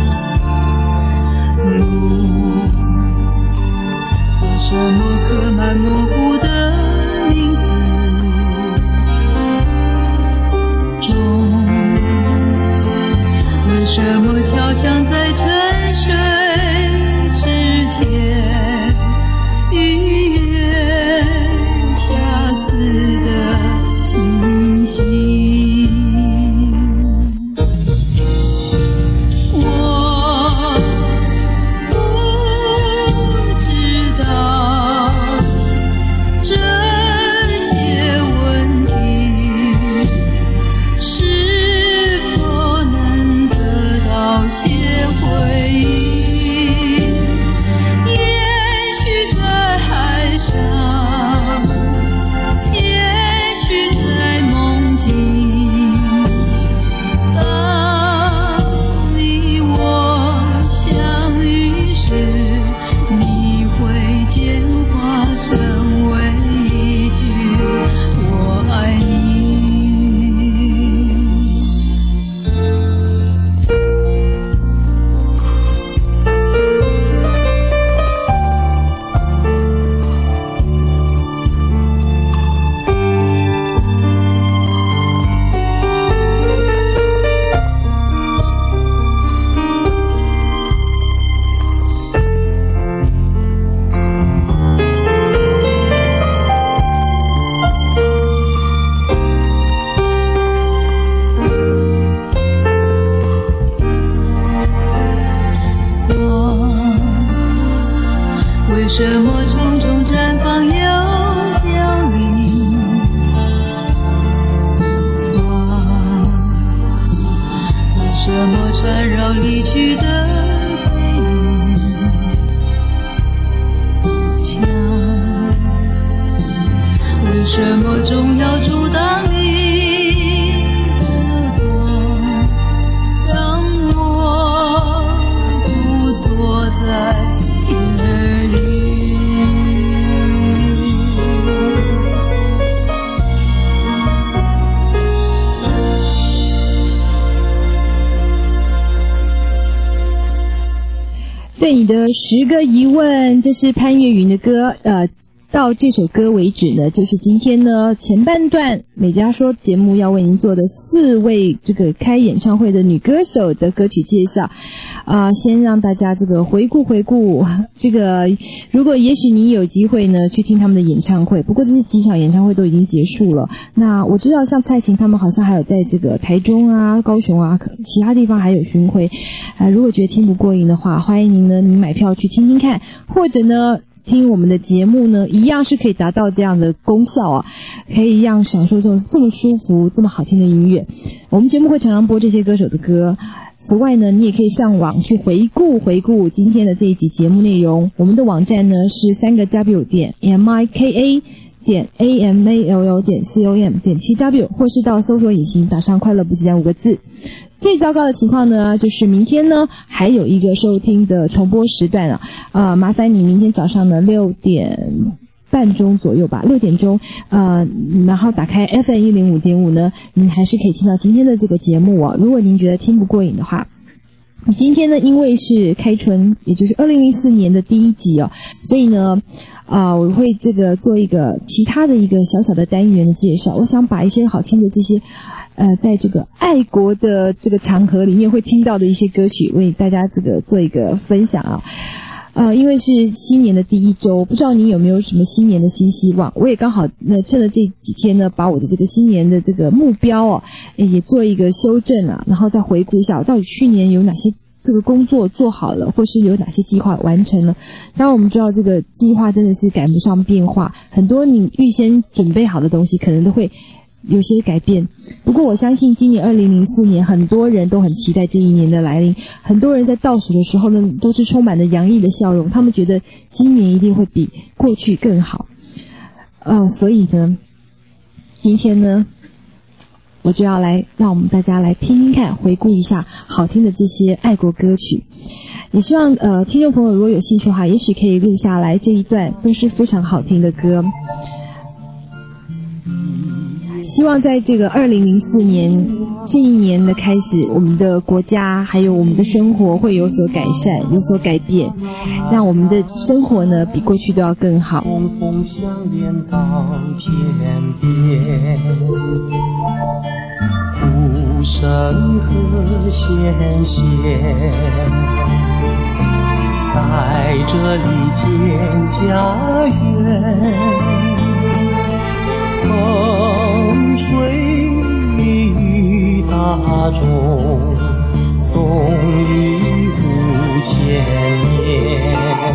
路为什么刻满模糊的名字？钟为什么敲响在沉睡之前？逾越瑕疵的清晰。为什么重重绽放又凋零？花为什么缠绕离去的背影？墙为什么总要阻挡你的光？让我独坐在夜里。 对你的10个疑问，这是潘越云的歌。到这首歌为止呢，就是今天呢前半段美嘉说节目要为您做的4位这个开演唱会的女歌手的歌曲介绍。先让大家这个回顾这个，如果也许你有机会呢去听他们的演唱会，不过这些几场演唱会都已经结束了。那我知道像蔡琴他们好像还有在这个台中啊、高雄啊其他地方还有巡回。如果觉得听不过瘾的话，欢迎您买票去听听看，或者呢听我们的节目呢，一样是可以达到这样的功效啊，可以一样享受这么舒服、这么好听的音乐。我们节目会常常播这些歌手的歌。此外呢，你也可以上网去回顾今天的这一集节目内容。我们的网站呢是3w.mika.amall.com.tw， 或是到搜索引擎打上快乐不鸡蛋5个字。最糟糕的情况呢，就是明天呢还有一个收听的重播时段麻烦你明天早上呢6点半钟左右吧，6点钟，然后打开 FM105.5 呢，您还是可以听到今天的这个节目哦。如果您觉得听不过瘾的话，今天呢，因为是开春，也就是2004年的第一集哦，所以呢，我会这个做一个其他的一个小小的单元的介绍。我想把一些好听的这些，在这个爱国的这个场合里面会听到的一些歌曲，为大家这个做一个分享啊。因为是新年的第一周，不知道你有没有什么新年的新希望？我也刚好趁着这几天呢，把我的这个新年的这个目标哦，也做一个修正啊，然后再回顾一下，到底去年有哪些这个工作做好了，或是有哪些计划完成了。当然我们知道这个计划真的是赶不上变化，很多你预先准备好的东西可能都会有些改变。不过我相信今年2004年很多人都很期待这一年的来临，很多人在倒数的时候呢都是充满了洋溢的笑容，他们觉得今年一定会比过去更好。所以呢今天呢我就要来让我们大家来听听看，回顾一下好听的这些爱国歌曲。也希望听众朋友如果有兴趣的话，也许可以录下来，这一段都是非常好听的歌。希望在这个2004年这一年的开始，我们的国家还有我们的生活会有所改善，有所改变，让我们的生活呢比过去都要更好。 风风相连到天边，鼓声和弦弦，在这里建家园。风吹雨打中，送礼5000年。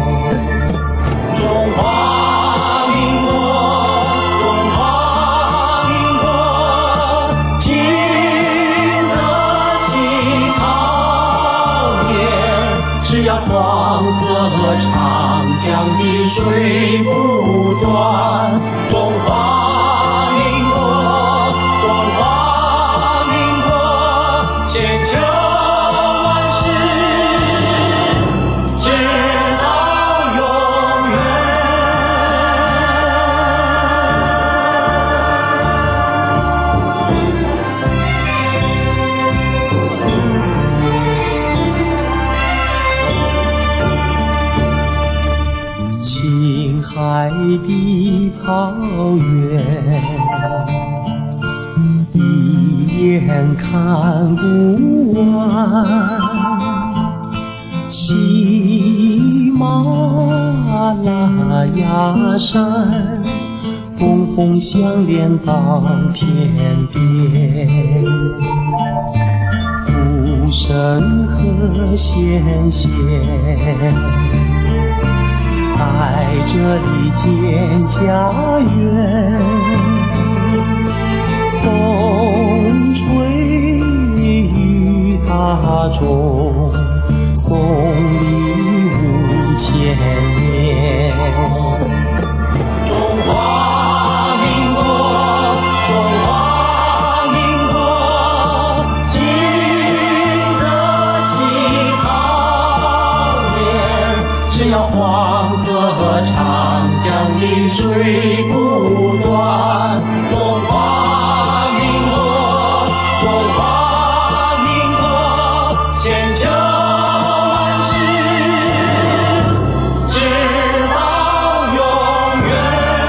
中华民国，中华民国，经得起考验。只要黄河和长江的水不断，中华。海的草原，一眼看不完。喜马拉雅山，风风相连到天边。鼓声和弦弦，在这里建家园。风吹雨打中，送礼5000年。中华民国，中华民国，经得起考验。只要黄河和长江的水不断，中华民国，中华民国，千秋万世，直到永远。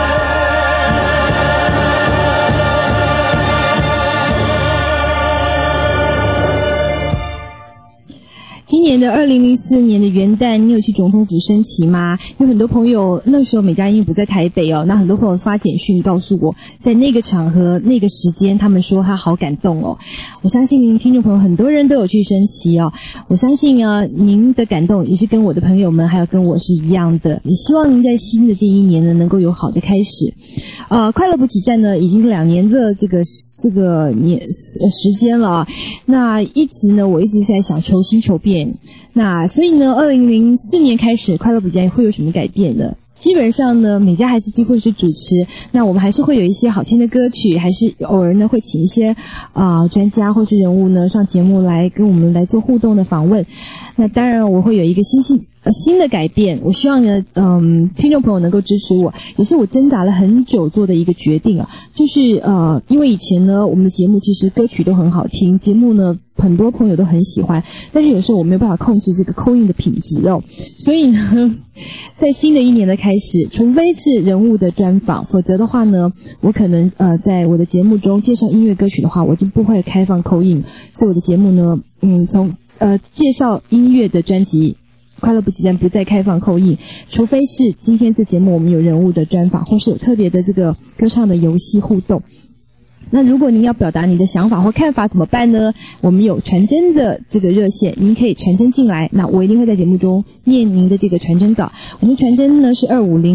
今年的2004年的元旦，你有去总统府升旗吗？有很多朋友，那时候美嘉因不在台北哦，那很多朋友发简讯告诉我，在那个场合、那个时间，他们说他好感动哦。我相信您听众朋友很多人都有去升旗哦。我相信啊，您的感动也是跟我的朋友们还有跟我是一样的。也希望您在新的这一年呢，能够有好的开始。快乐补给站呢，已经2年的这个时间了。那我一直在想求新求变。那所以呢，2004年开始，快乐补给站会有什么改变呢？基本上呢，美嘉还是几乎是主持，那我们还是会有一些好听的歌曲，还是偶尔呢会请一些专家或是人物呢上节目来跟我们来做互动的访问。那当然我会有一个新的改变，我希望呢，听众朋友能够支持我，也是我挣扎了很久做的一个决定啊。就是因为以前呢，我们的节目其实歌曲都很好听，节目呢很多朋友都很喜欢，但是有时候我没有办法控制这个call in的品质哦，所以呢，在新的一年的开始，除非是人物的专访，否则的话呢，我可能在我的节目中介绍音乐歌曲的话，我就不会开放call in，所以我的节目呢，从介绍音乐的专辑快乐补给站不再开放call in，除非是今天这节目我们有人物的专访，或是有特别的这个歌唱的游戏互动。那如果您要表达你的想法或看法怎么办呢？我们有传真的这个热线，您可以传真进来，那我一定会在节目中念您的这个传真稿。我们传真呢是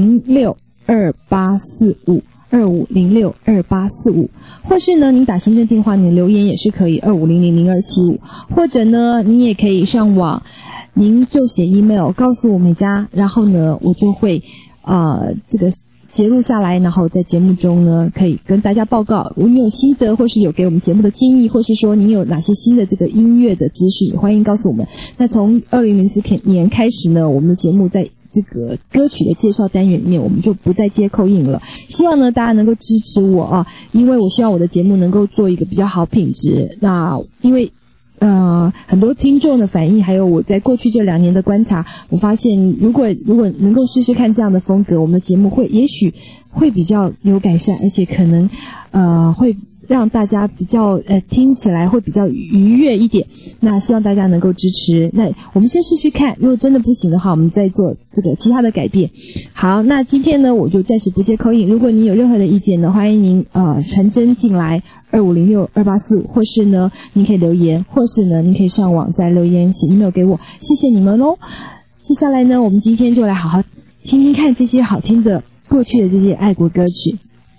2506284525062845，或是呢您打行政电话，你留言也是可以25000275，或者呢您也可以上网，您就写 email 告诉我美嘉，然后呢我就会这个截录下来，然后在节目中呢可以跟大家报告我们有心得，或是有给我们节目的建议，或是说您有哪些新的这个音乐的资讯，欢迎告诉我们。那从2004年开始呢，我们的节目在这个歌曲的介绍单元里面，我们就不再接call in了。希望呢大家能够支持我啊，因为我希望我的节目能够做一个比较好品质。那因为很多听众的反应，还有我在过去这2年的观察，我发现如果能够试试看这样的风格，我们的节目也许会比较有改善，而且可能会让大家比较听起来会比较愉悦一点。那希望大家能够支持。那我们先试试看，如果真的不行的话，我们再做这个其他的改变。好，那今天呢我就暂时不接call in，如果您有任何的意见呢，欢迎您传真进来25062845，或是呢您可以留言，或是呢您可以上网再留言写 email 给我，谢谢你们咯。接下来呢，我们今天就来好好听听看这些好听的过去的这些爱国歌曲。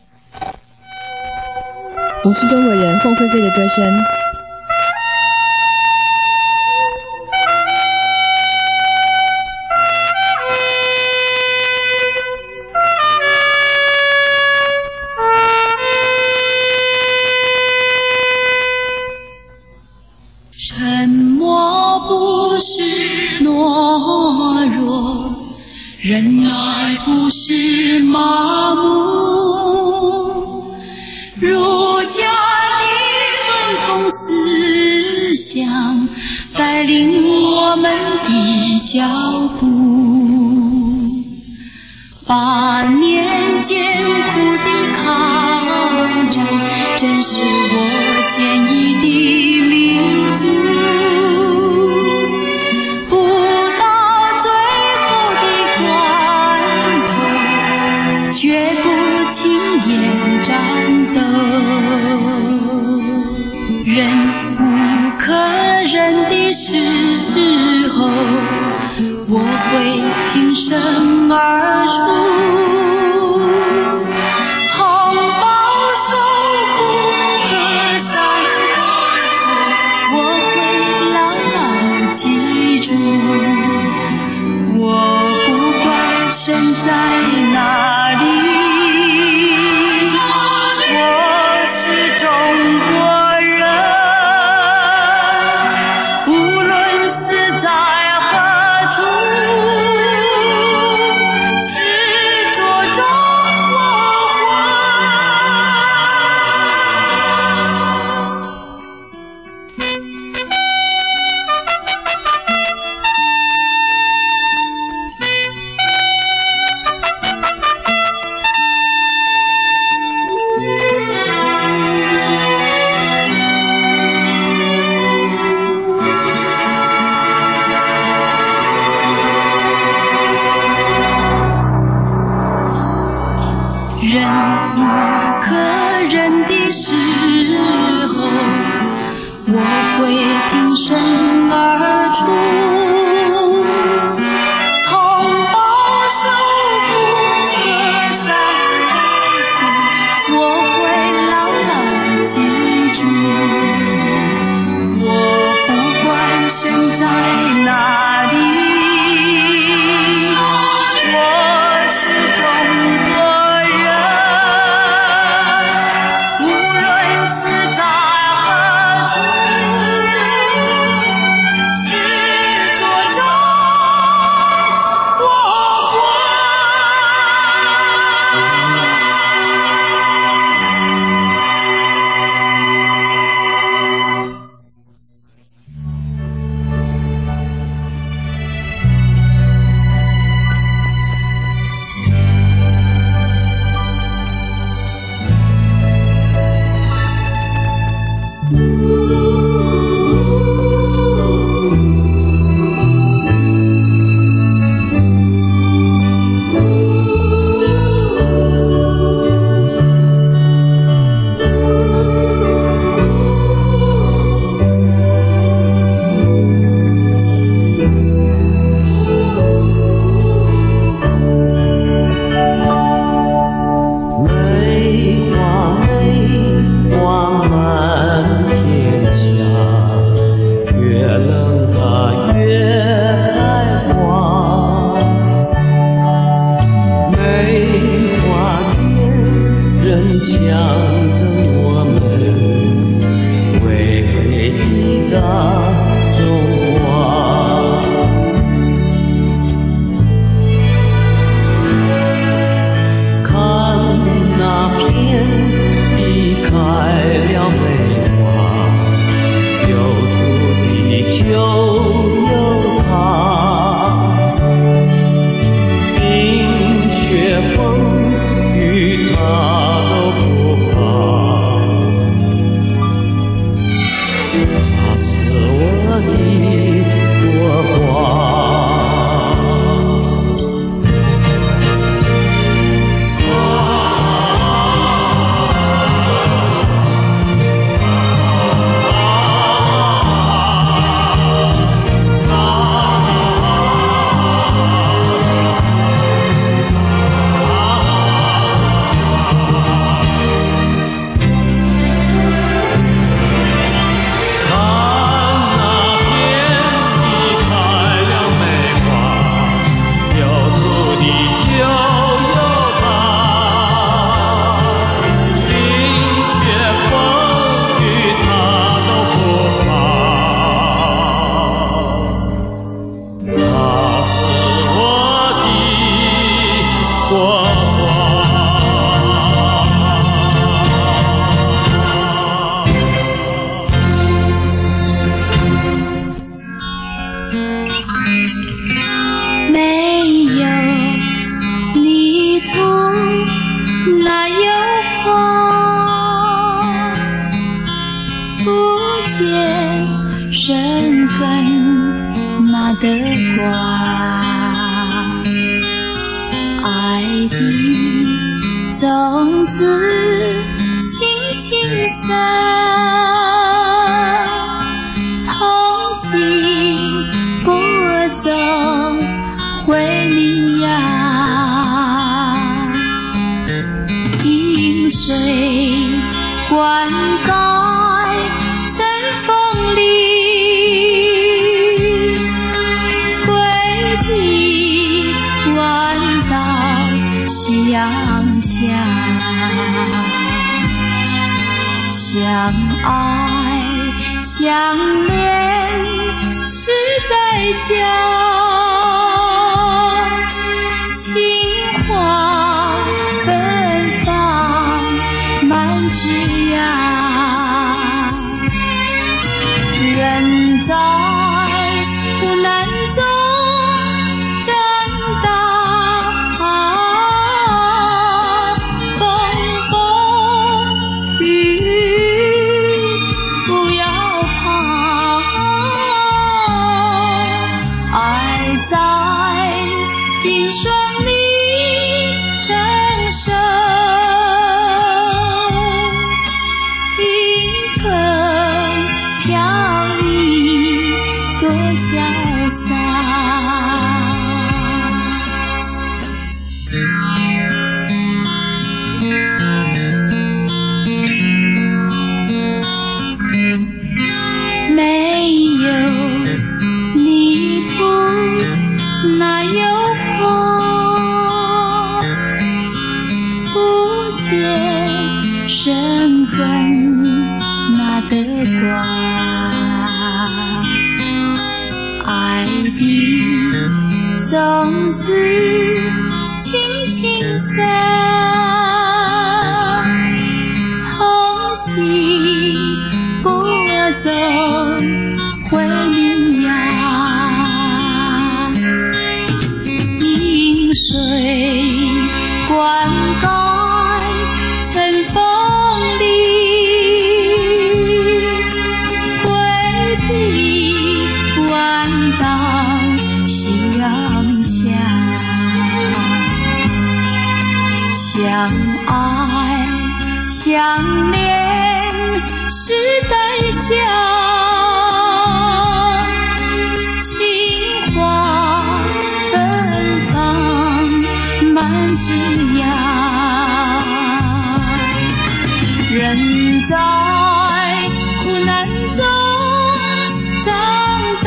我是中国人，凤飞飞的歌声。 沉默不是懦弱，忍耐不是麻木，儒家的传统思想带领我们的脚步，8年艰苦的抗战，真是我坚毅的民族。不到最后的关头，绝不轻言战斗。忍无可忍的时候，我会挺身而出。我不管身在哪里，我是中国人，无论死在何处，始作中国忍无可忍的时候，我会挺身而出，同胞守护河山美土，我会牢牢记住。我不管身在哪里，是冷它越开花，梅花间人抢着我们伟大中华。看那片地开了梅花，有土地就有它，冰雪风雨它都不怕，它是我的国花。 相爱相恋是代价，情花芬芳满枝桠，人在苦难中长大，风风雨雨不要怕，爱在冰霜里成熟，迎风飘逸多潇洒。没有泥土哪有花，不见生根哪得瓜，爱的种子轻轻撒，同心播种会萌芽，饮水灌溉乘风里，归地万道夕阳下，相爱相恋是代价，情花芬芳满枝桠，人在苦难中长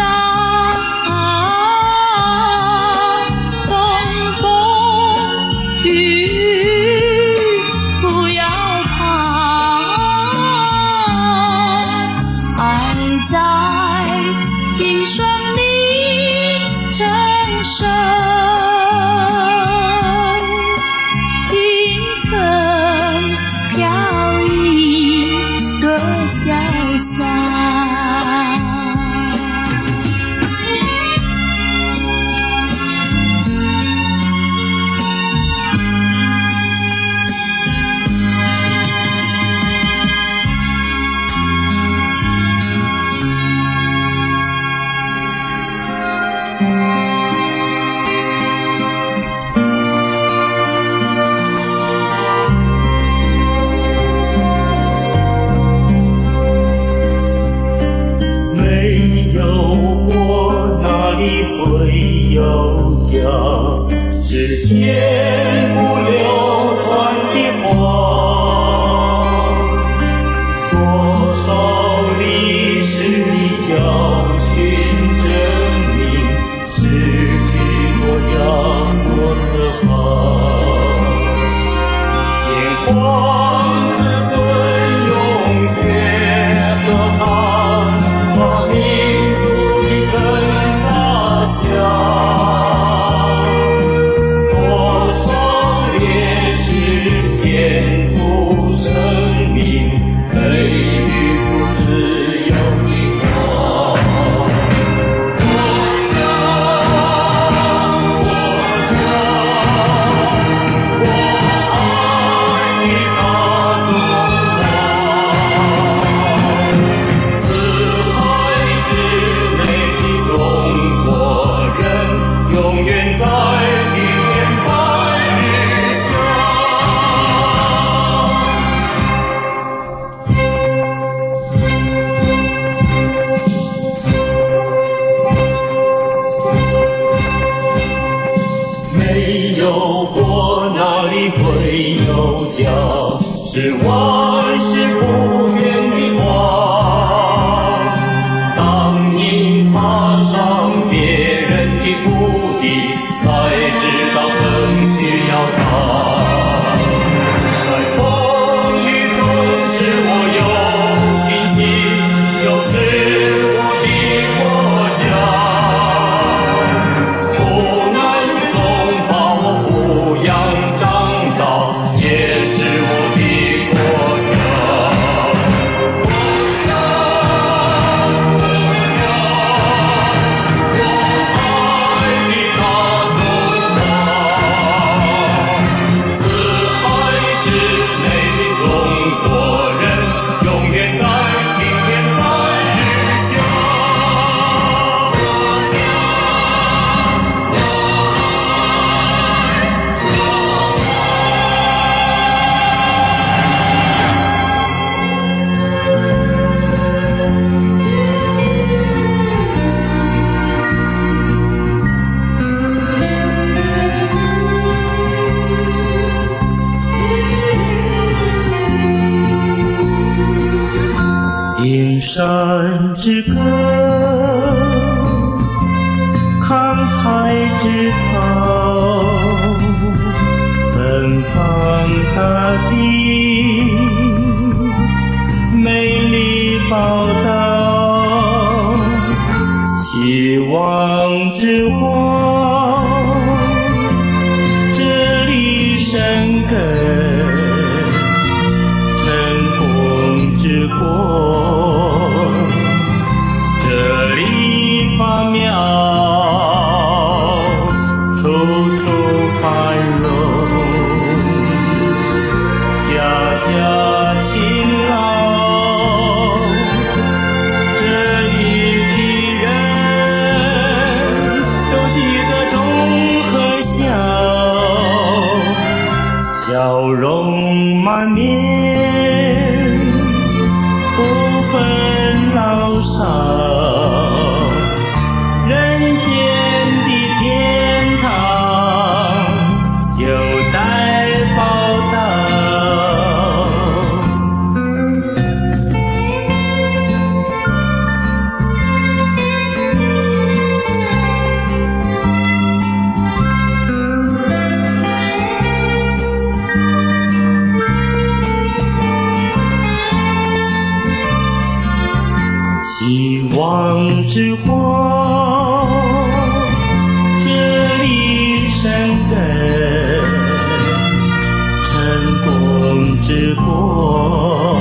是千古流传的话，多少历史的教训证明，失去过讲过的话，眼光子孙永学和汉，把民族的根扎下。是万世不变的话，当你爬上别人的谷底，才知道更需要它。在风雨中使我有信心，就是我的国家。苦难中把我抚养长大，也是我的冰山之歌，慷慨之涛，奔放大地，美丽报道，希望之光，这里生根，晨光之国。这里发苗，处处繁荣，家家勤劳，这里的人都记得忠和孝，笑容满面，不分老少。希望之光，这里生根，晨光之国，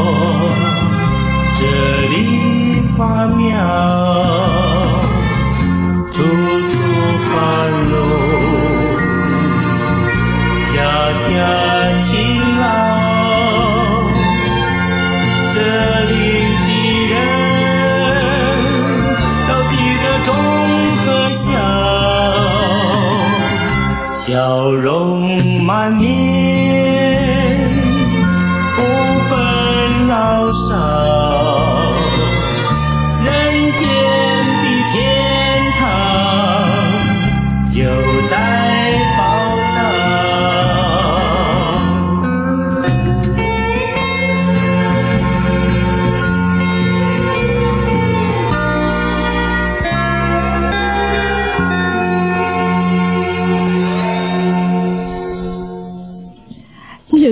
这里发苗，处处繁荣，家家勤劳，这里的人忠和孝，笑容满面，不分老少，人间的天堂就在报道。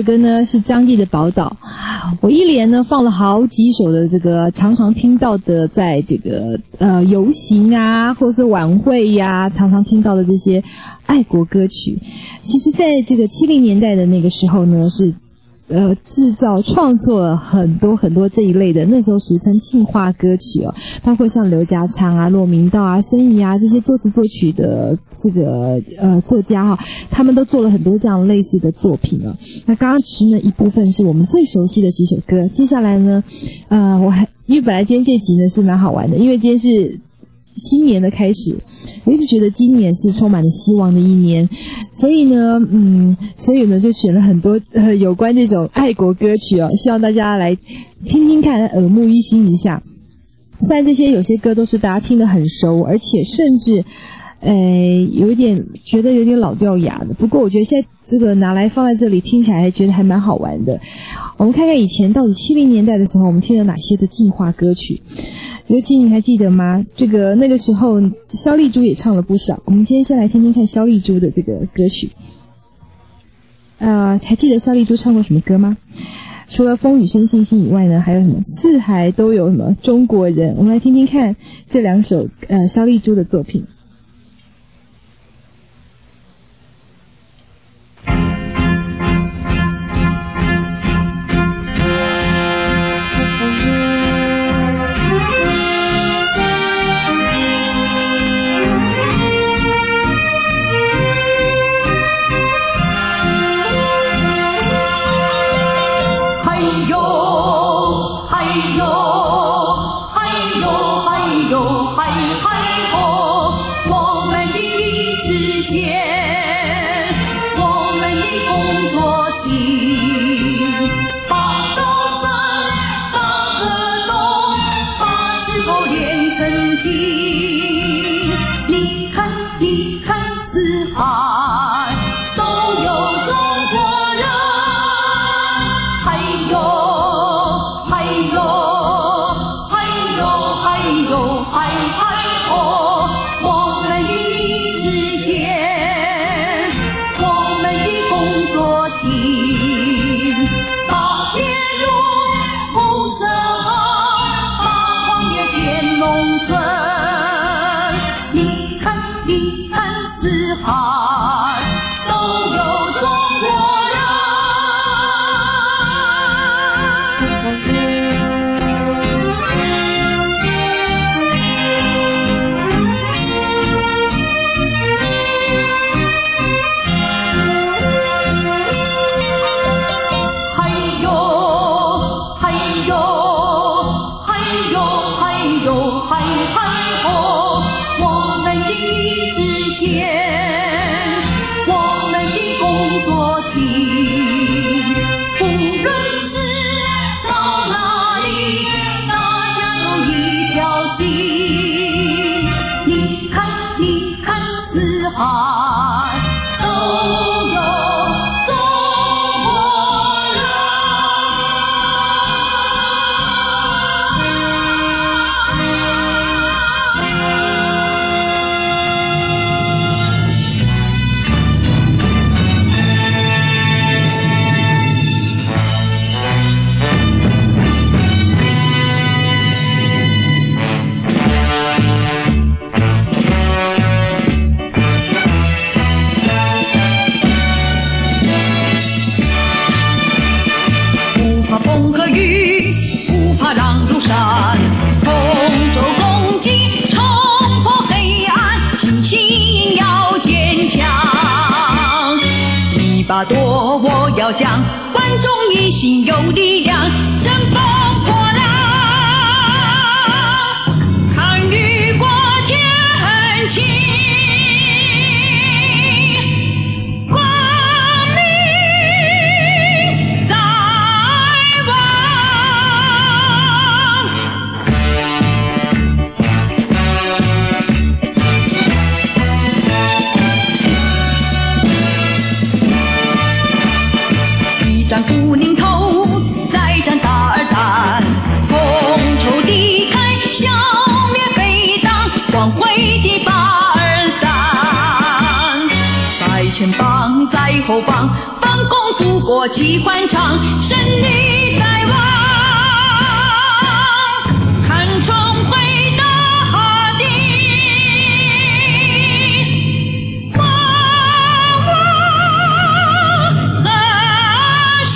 首歌呢是张帝的《宝岛》，我一连呢放了好几首的这个常常听到的，在这个游行啊，或是晚会呀，常常听到的这些爱国歌曲。其实在这个70年代的那个时候呢，是制造创作了很多很多这一类的，那时候俗称庆化歌曲哦，包括像刘家昌啊、骆明道啊、孙怡啊这些作词作曲的这个作家哈，他们都做了很多这样类似的作品啊。那刚刚只是呢一部分是我们最熟悉的几首歌，接下来呢，因为本来今天这集呢是蛮好玩的，因为今天是新年的开始，我一直觉得今年是充满了希望的一年，所以呢就选了很多有关这种爱国歌曲哦，希望大家来听听看，耳目一新一下。虽然这些有些歌都是大家听得很熟，而且甚至有一点觉得有点老掉牙的，不过我觉得现在这个拿来放在这里听起来觉得还蛮好玩的。我们看看以前到底70年代的时候我们听了哪些的进化歌曲，尤其你还记得吗？那个时候萧丽珠也唱了不少。我们今天先来听听看萧丽珠的这个歌曲。还记得萧丽珠唱过什么歌吗？除了风雨声信心以外呢，还有什么四海都有什么中国人。我们来听听看这两首萧丽珠的作品。 我要将观众一心有力量，乘风破浪，抗御国前行，光明在望。战古宁头，再战达尔丹，同仇敌忾，消灭匪党，光辉的823。在前方，在后方，帮公渡过齐欢唱，神女在望，看重回大地，望望河山。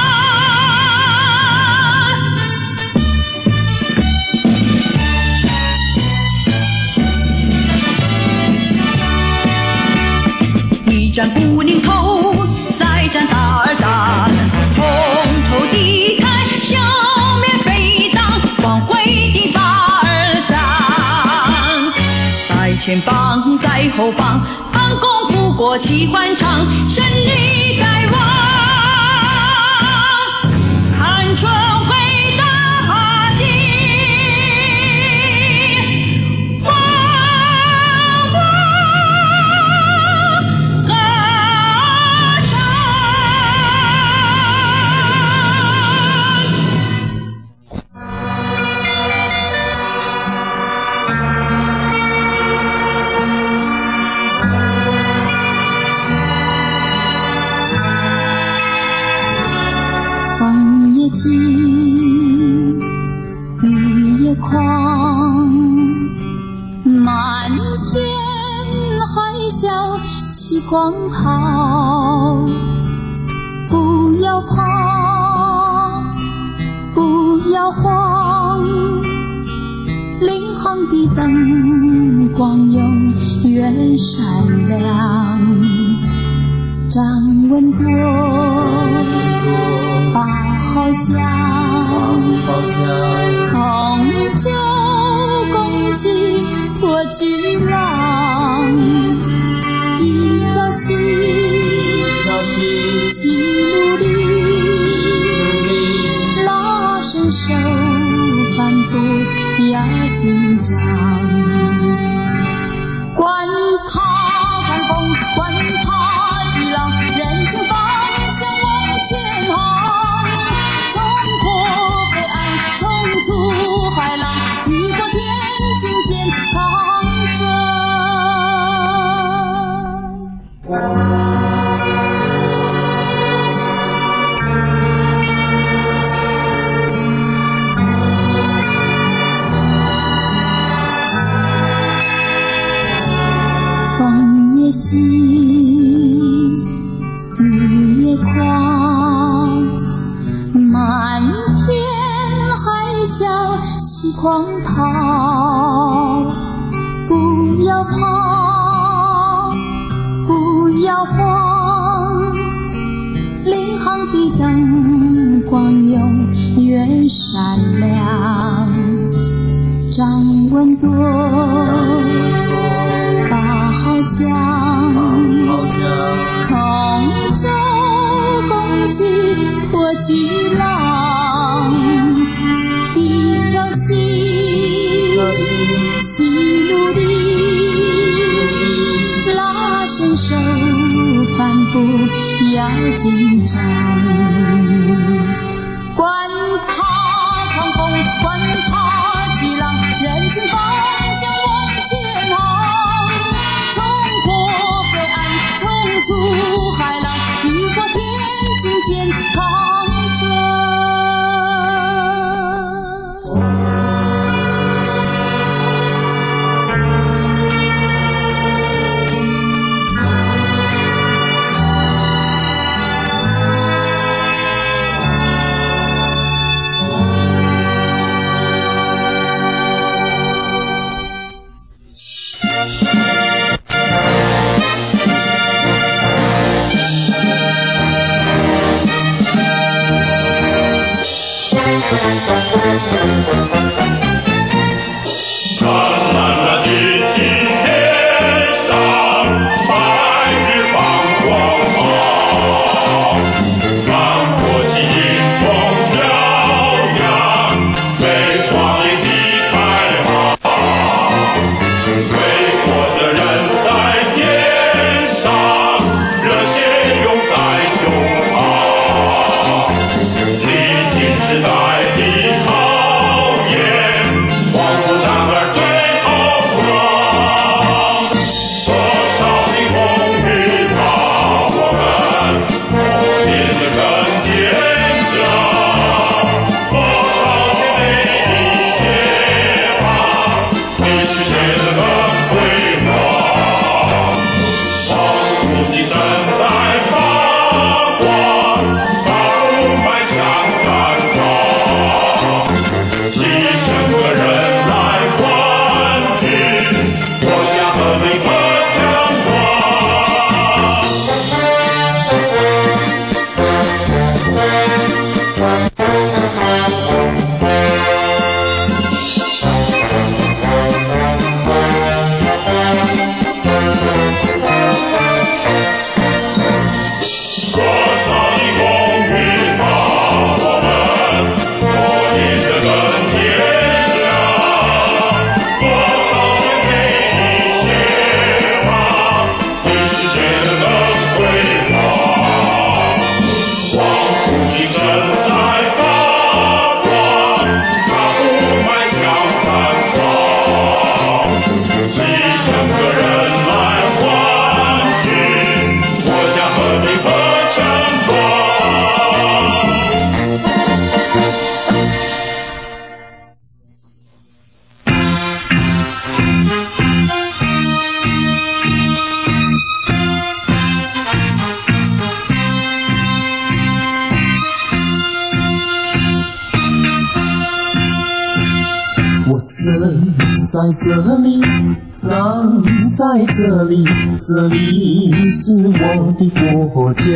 一战不宁头，再战大儿大，从头敌忾，消灭匪党，光辉的八二三。在前方，在后方，反攻不过齐欢唱，神女在望，看春回大地，望望河山。 风也急，雨也狂，满天海啸起狂涛。不要怕，不要慌，领航的灯光永远闪亮。张文多8号江，同舟共济破巨浪。一条心，齐努力，拉伸手，帆不要紧张。管他狂风，管他巨浪，人间方向往前航。冲破黑暗，冲出海浪，雨过天晴健康着。风也急，雨也狂，满天海啸起狂涛。不要怕，不要慌，领航的灯光永远闪亮。张文多8号江，同舟共济破巨浪。一条心，齐努力，拉伸手，帆不要紧张。管他狂风，管他巨浪，人间方向往前航。冲破黑暗，冲出海浪，雨过天晴健康着。 在这里，葬在这里，这里是我的国家。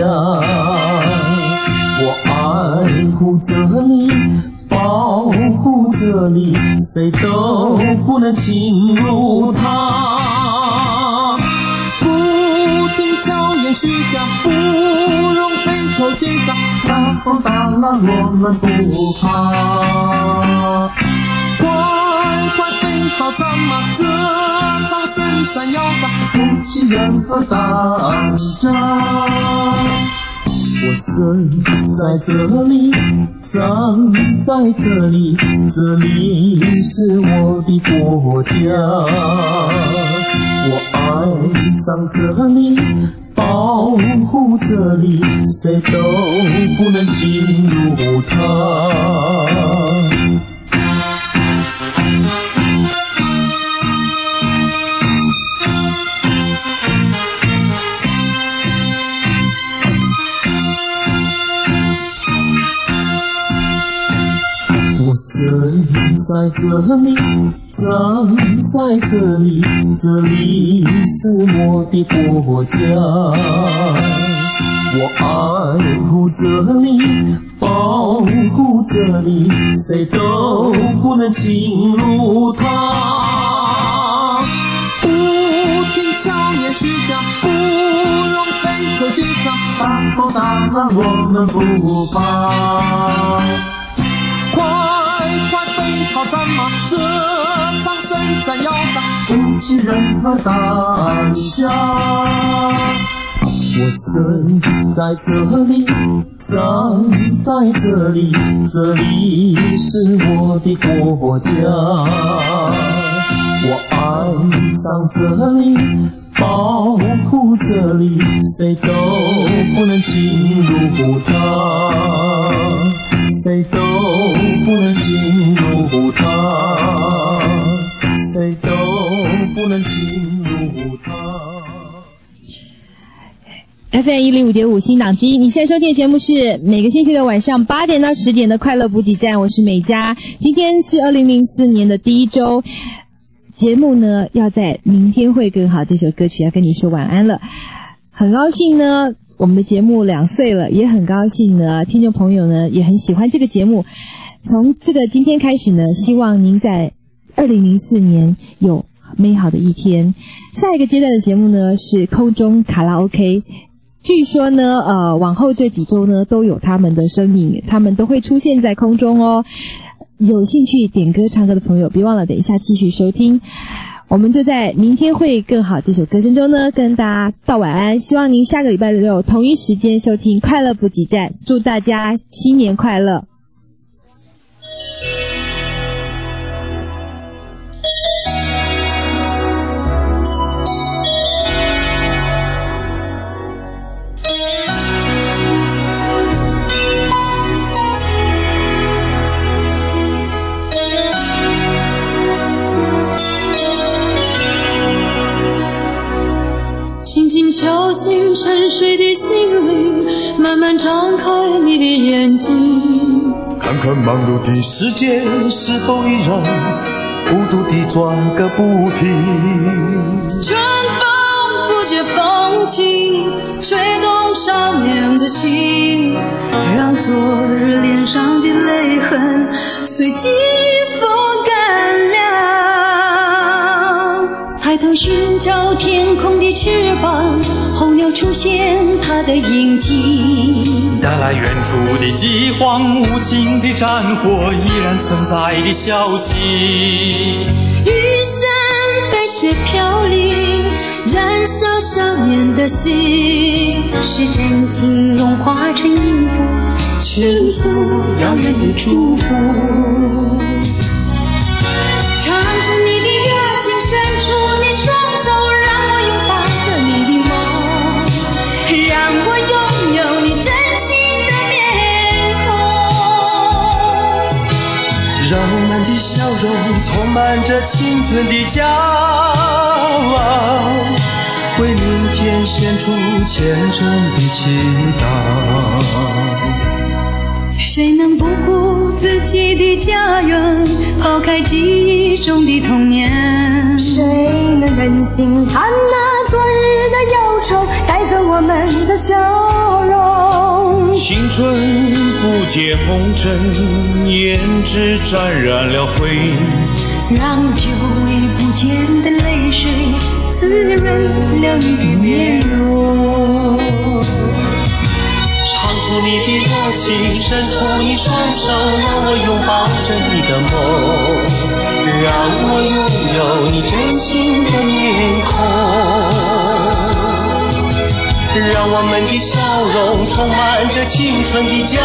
我爱护这里，保护这里，谁都不能侵入它。不听巧言虚假，不容非口奸诈，大风大浪我们不怕。快快飞跑战马，这场深山要打，不惜任何代价。我生在这里，长在这里，这里是我的国家。我爱上这里，保护这里，谁都不能侵入它。我生在这里，长在这里，这里是我的国家。我爱护这里，保护这里，谁都不能侵入它。不听巧言虚假，不容非口奸诈，大风大浪我们不怕。快快飞跑战马，这场深山要打，不惜任何代价。我生在这里，长在这里，这里是我的国家。我爱上这里，保护这里，谁都不能侵入它，谁都不能侵入它，谁都不能侵入它。 FM105.5新档机，你现在收听的节目是每个星期的晚上8点到10点的快乐补给站，我是美嘉。今天是2004年的第一周，节目呢要在明天会更好这首歌曲要跟你说晚安了。很高兴呢我们的节目2岁了，也很高兴呢听众朋友呢也很喜欢这个节目。从这个今天开始呢，希望您在2004年有美好的一天。下一个阶段的节目呢是空中卡拉 OK， 据说呢往后这几周呢都有他们的身影，他们都会出现在空中哦。有兴趣点歌唱歌的朋友别忘了等一下继续收听。我们就在明天会更好这首歌声中呢跟大家道晚安，希望您下个礼拜六同一时间收听快乐补给站，祝大家新年快乐。 轻轻敲醒沉睡的心灵，慢慢张开你的眼睛， 看看忙碌的世界是否依然孤独地转个不停。 春风不解风情，吹动少年的心，让昨日脸上的泪痕随季风干凉。抬头寻找天空的翅膀，候鸟出现它的影迹， 带来远处的饥荒，无情的战火依然存在的消息。 玉山白雪飘零，燃烧少年的心，是真情融化成音符，倾诉遥远的祝福。唱出你的热情，伸出你双手，让我拥抱着你的梦，让我拥有你真心的面孔， 让我们的笑容充满着青春的骄傲，为明天献出虔诚的祈祷。 谁能不顾自己的家园，抛开记忆中的童年。 谁能忍心看那昨日的忧愁带走我们的笑容？ 青春不解红尘，胭脂沾染了灰， 让久违不见的泪水滋润了你的面容。 唱出你的热情，伸出你双手，让我拥抱着你的梦，让我拥有你真心的面孔，让我们的笑容充满着青春的骄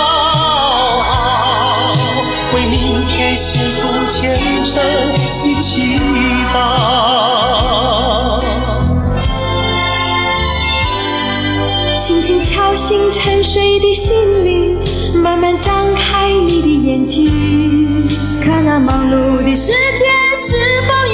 傲，为明天献出虔诚的祈祷。 轻轻敲醒沉睡的心灵，慢慢张开你的眼睛，看那忙碌的世界是否